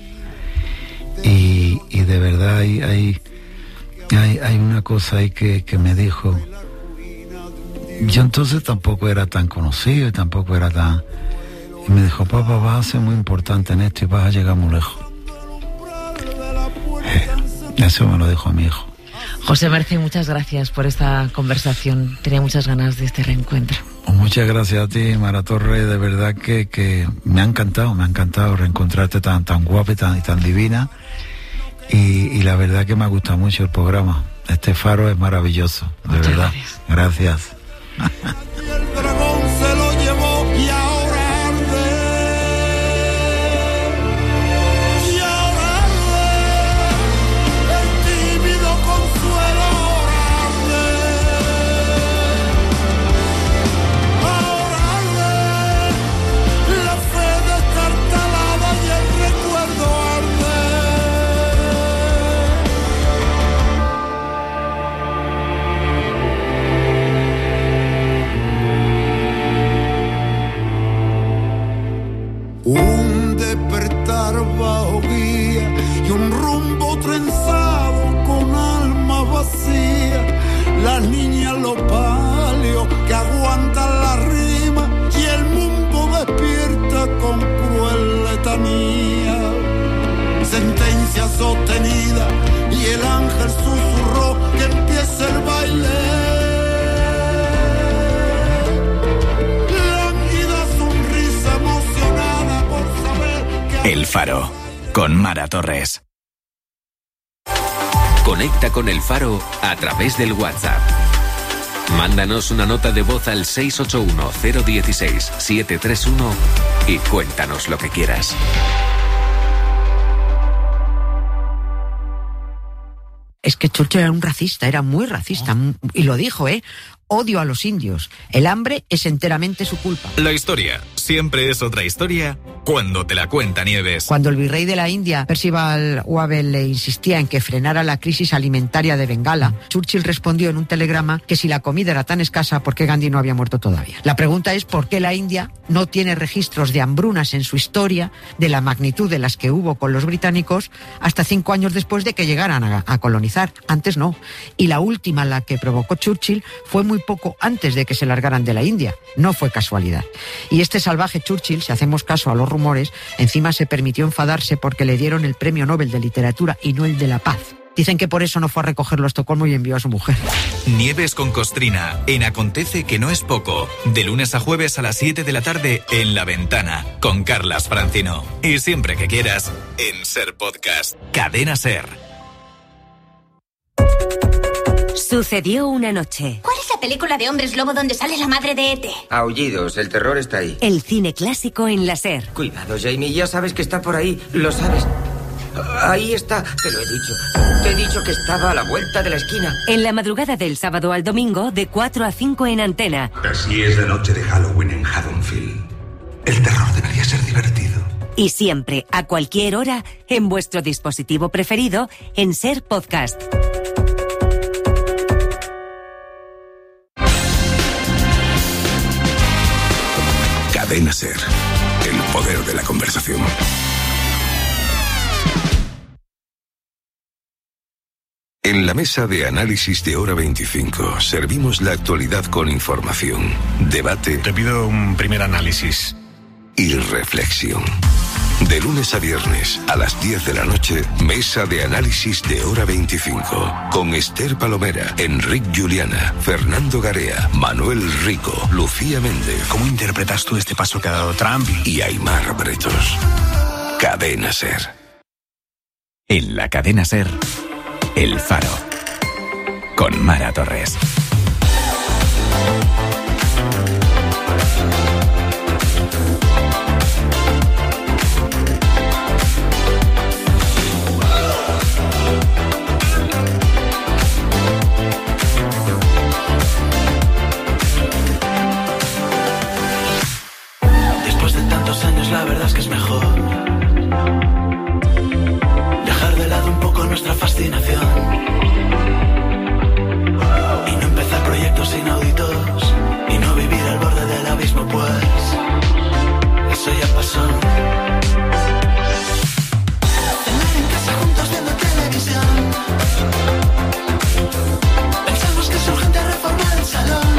Y de verdad hay una cosa ahí que me dijo. Yo entonces tampoco era tan conocido y tampoco era tan... Y me dijo, papá, vas a ser muy importante en esto y vas a llegar muy lejos. Eso me lo dijo a mi hijo. José Mercé, muchas gracias por esta conversación. Tenía muchas ganas de este reencuentro. Muchas gracias a ti, Mara Torres. De verdad que me ha encantado reencontrarte tan guapa y tan divina. Y la verdad que me ha gustado mucho el programa. Este faro es maravilloso, de muchas verdad. Gracias. El dragón se lo llevó y ahora arde. Y ahora arde. El tímido consuelo ahora arde. Ahora arde. La fe destartalada y el recuerdo un despertar bajo guía y un rumbo trenzado con alma vacía. Las niñas, los palios que aguantan la rima y el mundo despierta con cruel letanía. Sentencia sostenida y el ángel susurró que empiece el baile. El Faro, con Mara Torres. Conecta con El Faro a través del WhatsApp. Mándanos una nota de voz al 681-016-731 y cuéntanos lo que quieras. Es que Churchill era un racista, era muy racista, y lo dijo, odio a los indios. El hambre es enteramente su culpa. La historia siempre es otra historia cuando te la cuenta Nieves. Cuando el virrey de la India, Percival Wavell, le insistía en que frenara la crisis alimentaria de Bengala, Churchill respondió en un telegrama que si la comida era tan escasa, ¿por qué Gandhi no había muerto todavía? La pregunta es por qué la India no tiene registros de hambrunas en su historia de la magnitud de las que hubo con los británicos hasta 5 años después de que llegaran a colonizar. Antes no. Y la última, la que provocó Churchill, fue muy poco antes de que se largaran de la India. No fue casualidad. Y este salvaje Churchill, si hacemos caso a los rumores, encima se permitió enfadarse porque le dieron el premio Nobel de Literatura y no el de la Paz. Dicen que por eso no fue a recogerlo a Estocolmo y envió a su mujer. Nieves con Costrina, en Acontece que no es poco. De lunes a jueves a las 7 de la tarde en La Ventana, con Carlas Francino. Y siempre que quieras, en Ser Podcast. Cadena Ser. Sucedió una noche. ¿Cuál es la película de hombres lobo donde sale la madre de E.T.? Aullidos, el terror está ahí. El cine clásico en la Ser. Cuidado, Jamie, ya sabes que está por ahí, lo sabes. Ahí está, te lo he dicho. Te he dicho que estaba a la vuelta de la esquina. En la madrugada del sábado al domingo, de 4 a 5 en Antena. Así es la noche de Halloween en Haddonfield. El terror debería ser divertido. Y siempre, a cualquier hora, en vuestro dispositivo preferido, en Ser Podcast. Cadena Ser, el poder de la conversación. En la En la mesa de análisis de Hora 25 servimos la actualidad con información, debate. Te pido un primer análisis. Y reflexión. De lunes a viernes a las 10 de la noche, mesa de análisis de Hora 25. Con Esther Palomera, Enric Juliana, Fernando Garea, Manuel Rico, Lucía Méndez. ¿Cómo interpretas tú este paso que ha dado Trump? Y Aimar Bretos. Cadena SER. En la Cadena SER, El Faro. Con Mara Torres. Después de tantos años, la verdad es que es mejor dejar de lado un poco nuestra fascinación y no empezar proyectos inauditos y no vivir al borde del abismo, pues eso ya pasó. Cenar en casa juntos viendo televisión. Pensamos que es urgente reformar el salón.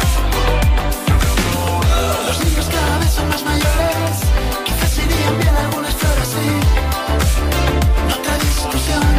Los niños cada vez son más mayores. Quizás irían bien algunas flores, sí. Otra discusión.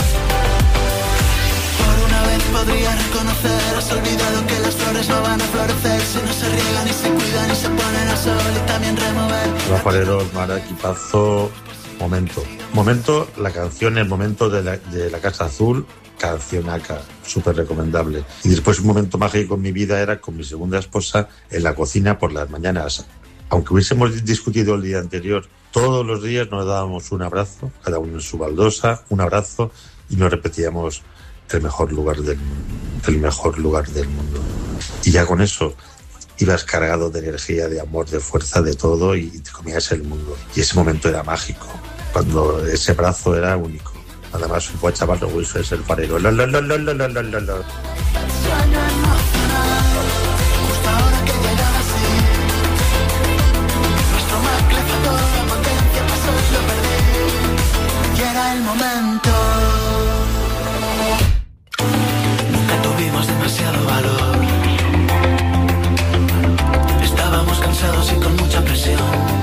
Por una vez podría reconocer, has olvidado que las flores no van a florecer si no se riegan y se cuidan y se ponen al sol y también remover. Hola fareros, Mara, equipazo. Momento, la canción El Momento de la Casa Azul, cancionaca, súper recomendable. Y después un momento mágico en mi vida era con mi segunda esposa en la cocina por las mañanas. Aunque hubiésemos discutido el día anterior, todos los días nos dábamos un abrazo, cada uno en su baldosa, un abrazo, y nos repetíamos el mejor lugar del mundo. Y ya con eso ibas cargado de energía, de amor, de fuerza, de todo, y te comías el mundo. Y ese momento era mágico, cuando ese abrazo era único. Además, un buen chaval, Wilson es el farero. Y era el momento. Nunca tuvimos demasiado valor. Estábamos cansados y con mucha presión.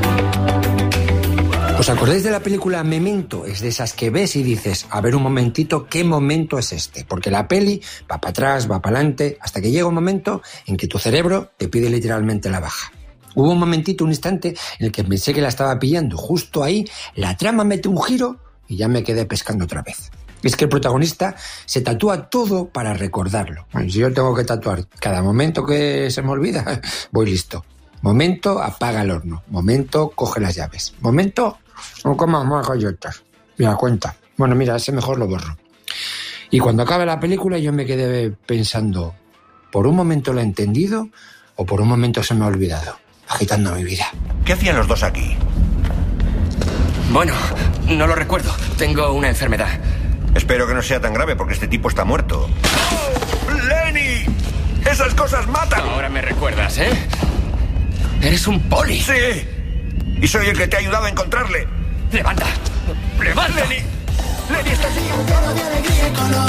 ¿Os acordáis de la película Memento? Es de esas que ves y dices, a ver un momentito, ¿qué momento es este? Porque la peli va para atrás, va para adelante, hasta que llega un momento en que tu cerebro te pide literalmente la baja. Hubo un momentito, un instante, en el que pensé que la estaba pillando. Justo ahí, la trama mete un giro y ya me quedé pescando otra vez. Es que el protagonista se tatúa todo para recordarlo. Bueno, si yo tengo que tatuar cada momento que se me olvida, voy listo. Momento, apaga el horno. Momento, coge las llaves. Momento, no comas más galletas. Mira, cuenta. Bueno, mira, ese mejor lo borro. Y cuando acabe la película yo me quedé pensando, ¿por un momento lo he entendido o por un momento se me ha olvidado? Agitando mi vida. ¿Qué hacían los dos aquí? Bueno, no lo recuerdo. Tengo una enfermedad. Espero que no sea tan grave porque este tipo está muerto. ¡Oh! ¡Lenny! ¡Esas cosas matan! Ahora me recuerdas, ¿eh? Eres un poli. Sí. Y soy el que te ha ayudado a encontrarle. ¡Levanta! ¡Levanta! ¡Lenny está aquí! De alegría y color.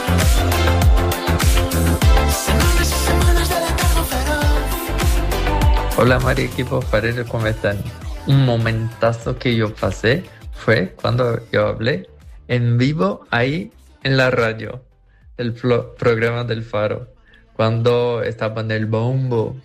Semanas y semanas de letargo feroz. Hola Mari, equipo farero, ¿cómo están? Un momentazo que yo pasé fue cuando yo hablé en vivo ahí en la radio, el programa del Faro, cuando estaba en el bombo.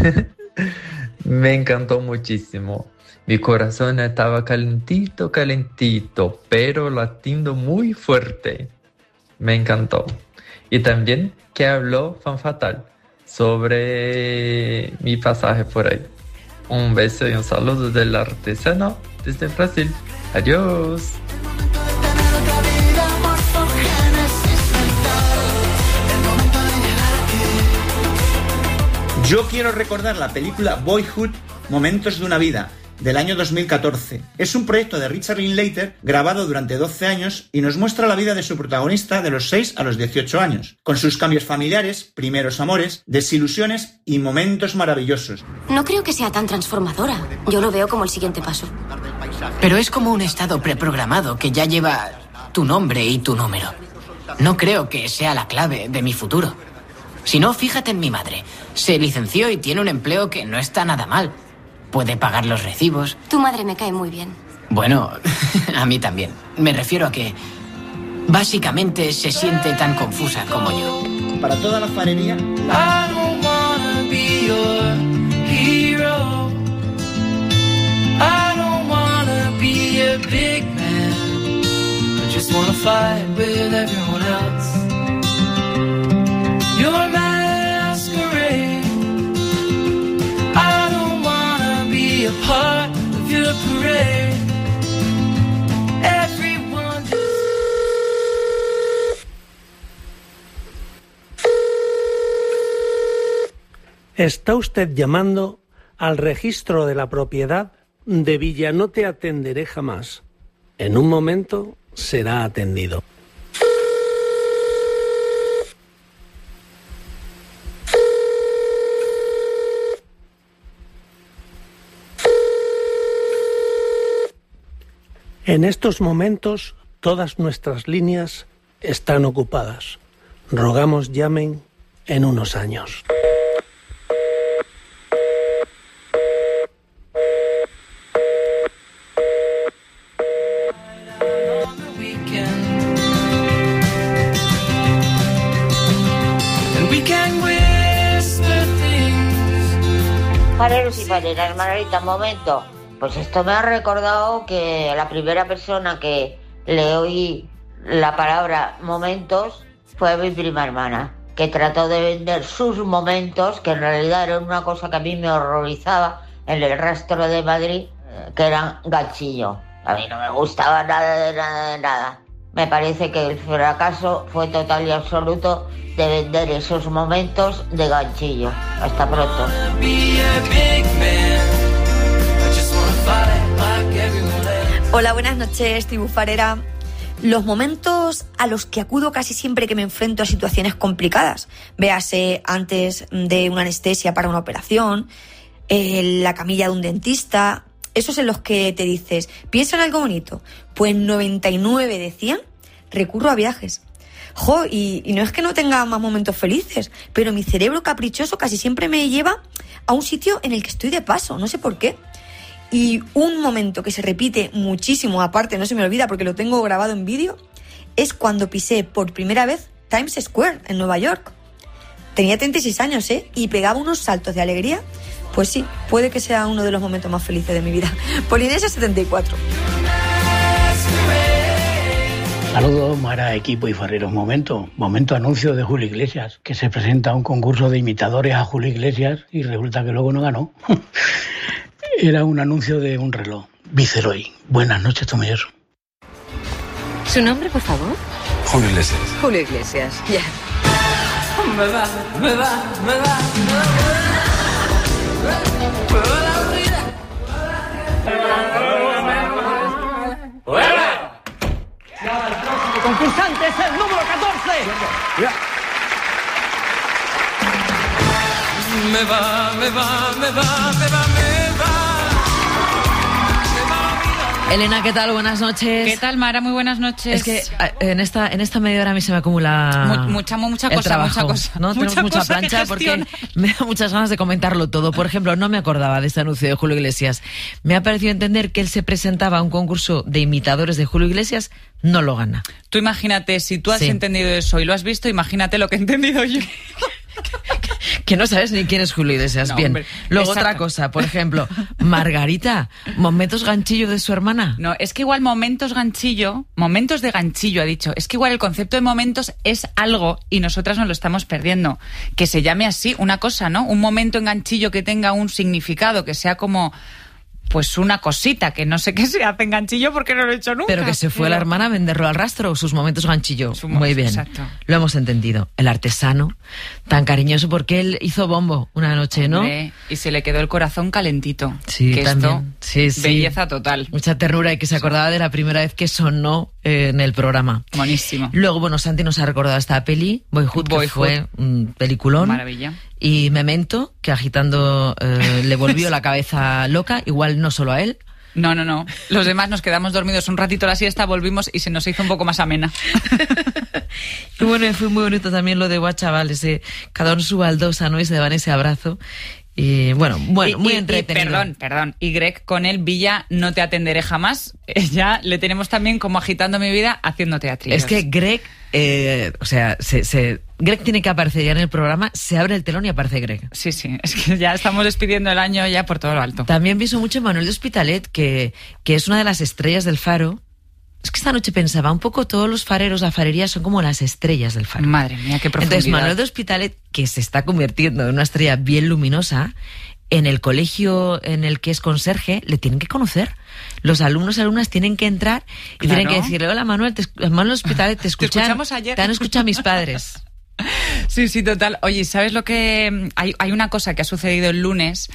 Me encantó muchísimo. Mi corazón estaba calentito, pero latiendo muy fuerte. Me encantó. Y también que habló Fan Fatal sobre mi pasaje por ahí. Un beso y un saludo del artesano desde Brasil. Adiós. Yo quiero recordar la película Boyhood, Momentos de una vida, del año 2014. Es un proyecto de Richard Linklater grabado durante 12 años y nos muestra la vida de su protagonista de los 6 a los 18 años, con sus cambios familiares, primeros amores, desilusiones y momentos maravillosos. No creo que sea tan transformadora. Yo lo veo como el siguiente paso. Pero es como un estado preprogramado que ya lleva tu nombre y tu número. no creo que sea la clave de mi futuro. Si no, fíjate en mi madre. Se licenció y tiene un empleo que no está nada mal. Puede pagar los recibos. Tu madre me cae muy bien. Bueno, a mí también. Me refiero a que básicamente se siente tan confusa como yo. Para toda la farería. I don't wanna be your hero. I don't wanna be a big man. I just wanna fight with everyone else. Your masquerade. I don't wanna be a part of your parade. Everyone just... Está usted llamando al registro de la propiedad de Villa No Te Atenderé Jamás. En un momento será atendido. En estos momentos todas nuestras líneas están ocupadas. Rogamos llamen en unos años. Fareros y fareras, Margarita, momento. Pues esto me ha recordado que la primera persona que le oí la palabra momentos fue mi prima hermana, que trató de vender sus momentos, que en realidad era una cosa que a mí me horrorizaba en el rastro de Madrid, que eran ganchillo. A mí no me gustaba nada. Me parece que el fracaso fue total y absoluto de vender esos momentos de ganchillo. Hasta pronto. Hola, buenas noches, tribu farera. Los momentos a los que acudo casi siempre que me enfrento a situaciones complicadas, véase antes de una anestesia para una operación, la camilla de un dentista, esos en los que te dices, piensa en algo bonito, pues 99 de 100 recurro a viajes. Y no es que no tenga más momentos felices, pero mi cerebro caprichoso casi siempre me lleva a un sitio en el que estoy de paso, no sé por qué. Y un momento que se repite muchísimo, aparte no se me olvida porque lo tengo grabado en vídeo, es cuando pisé por primera vez Times Square en Nueva York. Tenía 36 años, y pegaba unos saltos de alegría. Pues sí, puede que sea uno de los momentos más felices de mi vida. Polinesia 74. Saludos, Mara, equipo y farreros. Momento anuncio de Julio Iglesias, que se presenta a un concurso de imitadores a Julio Iglesias y resulta que luego no ganó. Era un anuncio de un reloj. Viceroy. Buenas noches, Tomelloso. ¿Su nombre, por favor? Julio Iglesias. Julio Iglesias, ya. Me va. Concursante es el número 14. Me va. Elena, ¿qué tal? Buenas noches. ¿Qué tal, Mara? Muy buenas noches. Es que en esta media hora a mí se me acumula mucha el cosa, trabajo, mucha cosa. ¿no? Tenemos mucha plancha porque me da muchas ganas de comentarlo todo. Por ejemplo, no me acordaba de este anuncio de Julio Iglesias. Me ha parecido entender que él se presentaba a un concurso de imitadores de Julio Iglesias, no lo gana. Tú imagínate, si tú has entendido eso y lo has visto, imagínate lo que he entendido yo. Que no sabes ni quién es Julio Iglesias. No, bien. Hombre, luego exacto. Otra cosa, por ejemplo, Margarita, momentos ganchillo de su hermana. No, es que igual momentos de ganchillo ha dicho. Es que igual el concepto de momentos es algo y nosotras nos lo estamos perdiendo. Que se llame así una cosa, ¿no? Un momento en ganchillo que tenga un significado, que sea como... pues una cosita, que no sé qué se hace en ganchillo porque no lo he hecho nunca. Pero que se fue la hermana a venderlo al rastro, sus momentos ganchillo. Muy bien, exacto. Lo hemos entendido. El artesano, tan cariñoso porque él hizo bombo una noche, ¿no? Hombre, y se le quedó el corazón calentito. Sí, que también. Esto, belleza total. Mucha ternura y que se acordaba de la primera vez que sonó en el programa. Buenísimo. Luego, bueno, Santi nos ha recordado esta peli, Boyhood, que fue un peliculón. Maravilla. Y Memento, que agitando le volvió la cabeza loca, igual no solo a él. No. Los demás nos quedamos dormidos un ratito a la siesta, volvimos y se nos hizo un poco más amena. Y bueno, fue muy bonito también lo de guachaval, cada uno su baldosa, ¿no? Y se daban ese abrazo. Y bueno, muy entretenido. Perdón. Y Greg con el Villa, no te atenderé jamás. Ya le tenemos también como agitando mi vida, haciendo teatrillos. Es que Greg, Greg tiene que aparecer ya en el programa, se abre el telón y aparece Greg. Sí, es que ya estamos despidiendo el año ya por todo lo alto. También pienso mucho en Manuel de Hospitalet, que es una de las estrellas del Faro. Es que esta noche pensaba, un poco todos los fareros, la farería son como las estrellas del Faro. Madre mía, qué profundidad. Entonces Manuel de Hospitalet, que se está convirtiendo en una estrella bien luminosa, en el colegio en el que es conserje, le tienen que conocer. Los alumnos y alumnas tienen que entrar y tienen que decirle, hola Manuel, Manuel Hospitalet, te escuchamos ayer. Te han escuchado mis padres. Sí, total. Oye, ¿sabes lo que...? Hay una cosa que ha sucedido el lunes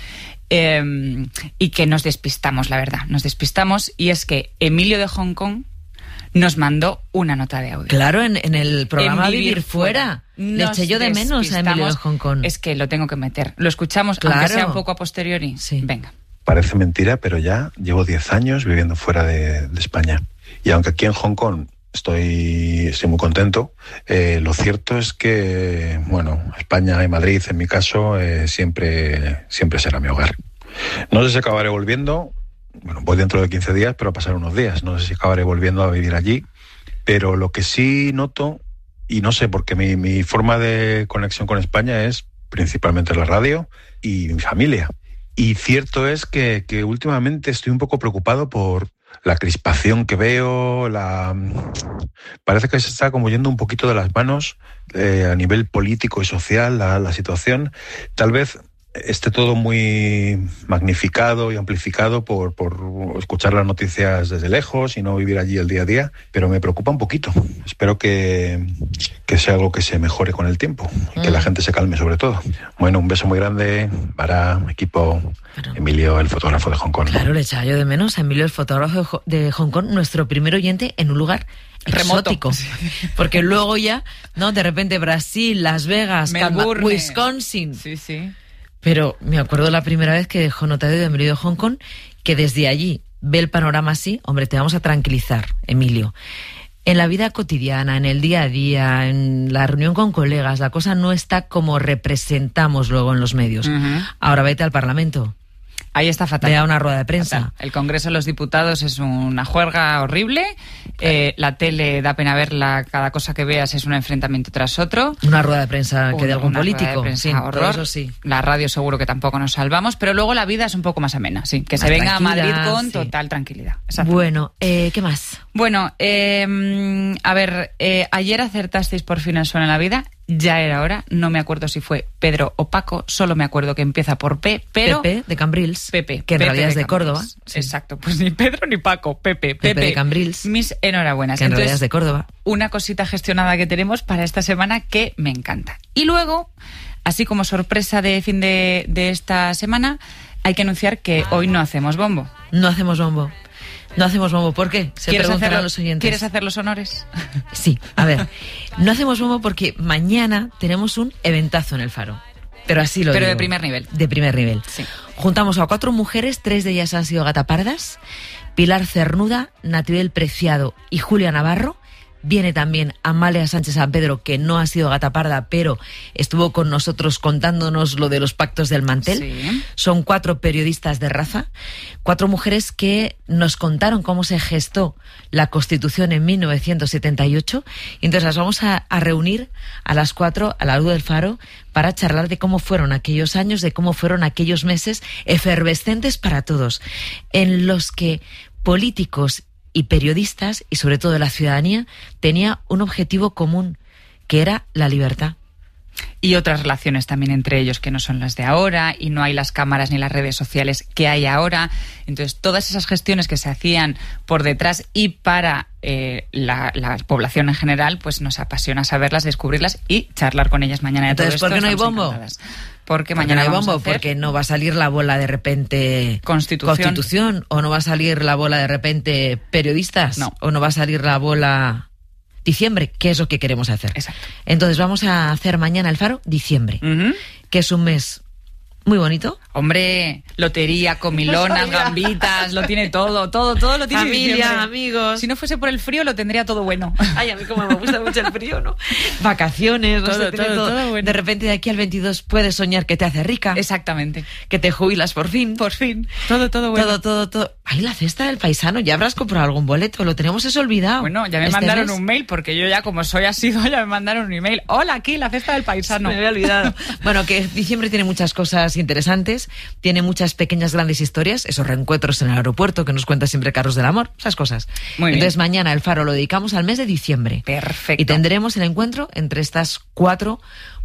y que nos despistamos, la verdad. Nos despistamos, y es que Emilio de Hong Kong nos mandó una nota de audio. Claro, en el programa Vivir Fuera. Le eché yo de menos a Emilio de Hong Kong. Es que lo tengo que meter. Lo escuchamos, claro, aunque sea un poco a posteriori. Sí. Venga. Parece mentira, pero ya llevo 10 años viviendo fuera de España. Y aunque aquí en Hong Kong estoy muy contento, lo cierto es que, España y Madrid, en mi caso, siempre será mi hogar. No sé si acabaré volviendo. Voy dentro de 15 días, pero a pasar unos días. No sé si acabaré volviendo a vivir allí. Pero lo que sí noto, y no sé, porque mi forma de conexión con España es principalmente la radio y mi familia. Y cierto es que últimamente estoy un poco preocupado por la crispación que veo, parece que se está como yendo un poquito de las manos a nivel político y social la situación. Tal vez esté todo muy magnificado y amplificado por escuchar las noticias desde lejos y no vivir allí el día a día, pero me preocupa un poquito. Espero que sea algo que se mejore con el tiempo y que la gente se calme sobre todo. Bueno, un beso muy grande para equipo. Emilio, el fotógrafo de Hong Kong. Claro, le echaba yo de menos a Emilio, el fotógrafo de Hong Kong, nuestro primer oyente en un lugar exótico. Sí. Porque luego ya, ¿no? De repente Brasil, Las Vegas, Melbourne, Wisconsin. Sí. Pero me acuerdo la primera vez que dejó nota de Emilio de Hong Kong, que desde allí ve el panorama así. Hombre, te vamos a tranquilizar, Emilio. En la vida cotidiana, en el día a día, en la reunión con colegas, la cosa no está como representamos luego en los medios. Uh-huh. Ahora vete al Parlamento. Ahí está fatal. Vea una rueda de prensa. Fatal. El Congreso de los Diputados es una juerga horrible. La tele da pena verla, cada cosa que veas es un enfrentamiento tras otro. Una rueda de prensa que de algún político. Sí, horror. Eso sí. La radio seguro que tampoco nos salvamos, pero luego la vida es un poco más amena, sí. Que más se venga a Madrid con total tranquilidad. Bueno, ¿qué más? Bueno, a ver, ayer acertasteis por fin en Suena la Vida. Ya era hora, no me acuerdo si fue Pedro o Paco, solo me acuerdo que empieza por P, pero... Pepe, de Cambrils. Pepe. Que en realidad es de Córdoba. Sí. Exacto, pues ni Pedro ni Paco, Pepe de Cambrils. Mis enhorabuenas. Que en realidad es de Córdoba. Una cosita gestionada que tenemos para esta semana que me encanta. Y luego, así como sorpresa de fin de esta semana, hay que anunciar que hoy no hacemos bombo. No hacemos bombo. No hacemos bombo, ¿por qué? Se preguntarán los oyentes. ¿Quieres hacer los honores? Sí, a ver, no hacemos bombo porque mañana tenemos un eventazo en el Faro. Pero así lo digo. Pero de primer nivel. De primer nivel. Sí. Juntamos a 4 mujeres, 3 de ellas han sido gatapardas: Pilar Cernuda, Natibel Preciado y Julia Navarro. Viene también Amalia Sánchez San Pedro, que no ha sido gataparda, pero estuvo con nosotros contándonos lo de los pactos del mantel. Sí. Son 4 periodistas de raza, 4 mujeres que nos contaron cómo se gestó la Constitución en 1978. Y entonces las vamos a reunir a las 4 a la luz del Faro para charlar de cómo fueron aquellos años, de cómo fueron aquellos meses efervescentes para todos, en los que políticos y periodistas, y sobre todo la ciudadanía, tenía un objetivo común, que era la libertad. Y otras relaciones también entre ellos que no son las de ahora, y no hay las cámaras ni las redes sociales que hay ahora. Entonces, todas esas gestiones que se hacían por detrás y para la población en general, pues nos apasiona saberlas, descubrirlas y charlar con ellas mañana. Entonces, ¿por qué no hay bombo? Porque mañana no hay vamos bombo, a hacer... porque no va a salir la bola de repente Constitución, o no va a salir la bola de repente periodistas, no. O no va a salir la bola diciembre, que es lo que queremos hacer. Exacto. Entonces vamos a hacer mañana el Faro diciembre, uh-huh. que es un mes Muy bonito. Hombre, lotería, comilonas, gambitas, lo tiene todo lo tiene. Familia, diciembre. amigos. Si no fuese por el frío, lo tendría todo bueno. Ay, a mí como me gusta mucho el frío, ¿no? Vacaciones, no sé, tiene todo bueno. De repente de aquí al 22 puedes soñar que te hace rica. Exactamente. Que te jubilas por fin. Por fin. Todo bueno. Todo. Ay, la cesta del paisano, ya habrás comprado algún boleto, lo tenemos eso olvidado. Bueno, ya me mandaron un mail, porque yo ya como soy asiduo, ya me mandaron un email. Hola, aquí, la cesta del paisano. Me había olvidado. Bueno, que diciembre tiene muchas cosas interesantes, tiene muchas pequeñas grandes historias, esos reencuentros en el aeropuerto que nos cuenta siempre Carlos del Amor, esas cosas. Muy bien. Entonces mañana el Faro lo dedicamos al mes de diciembre. Perfecto. Y tendremos el encuentro entre estas 4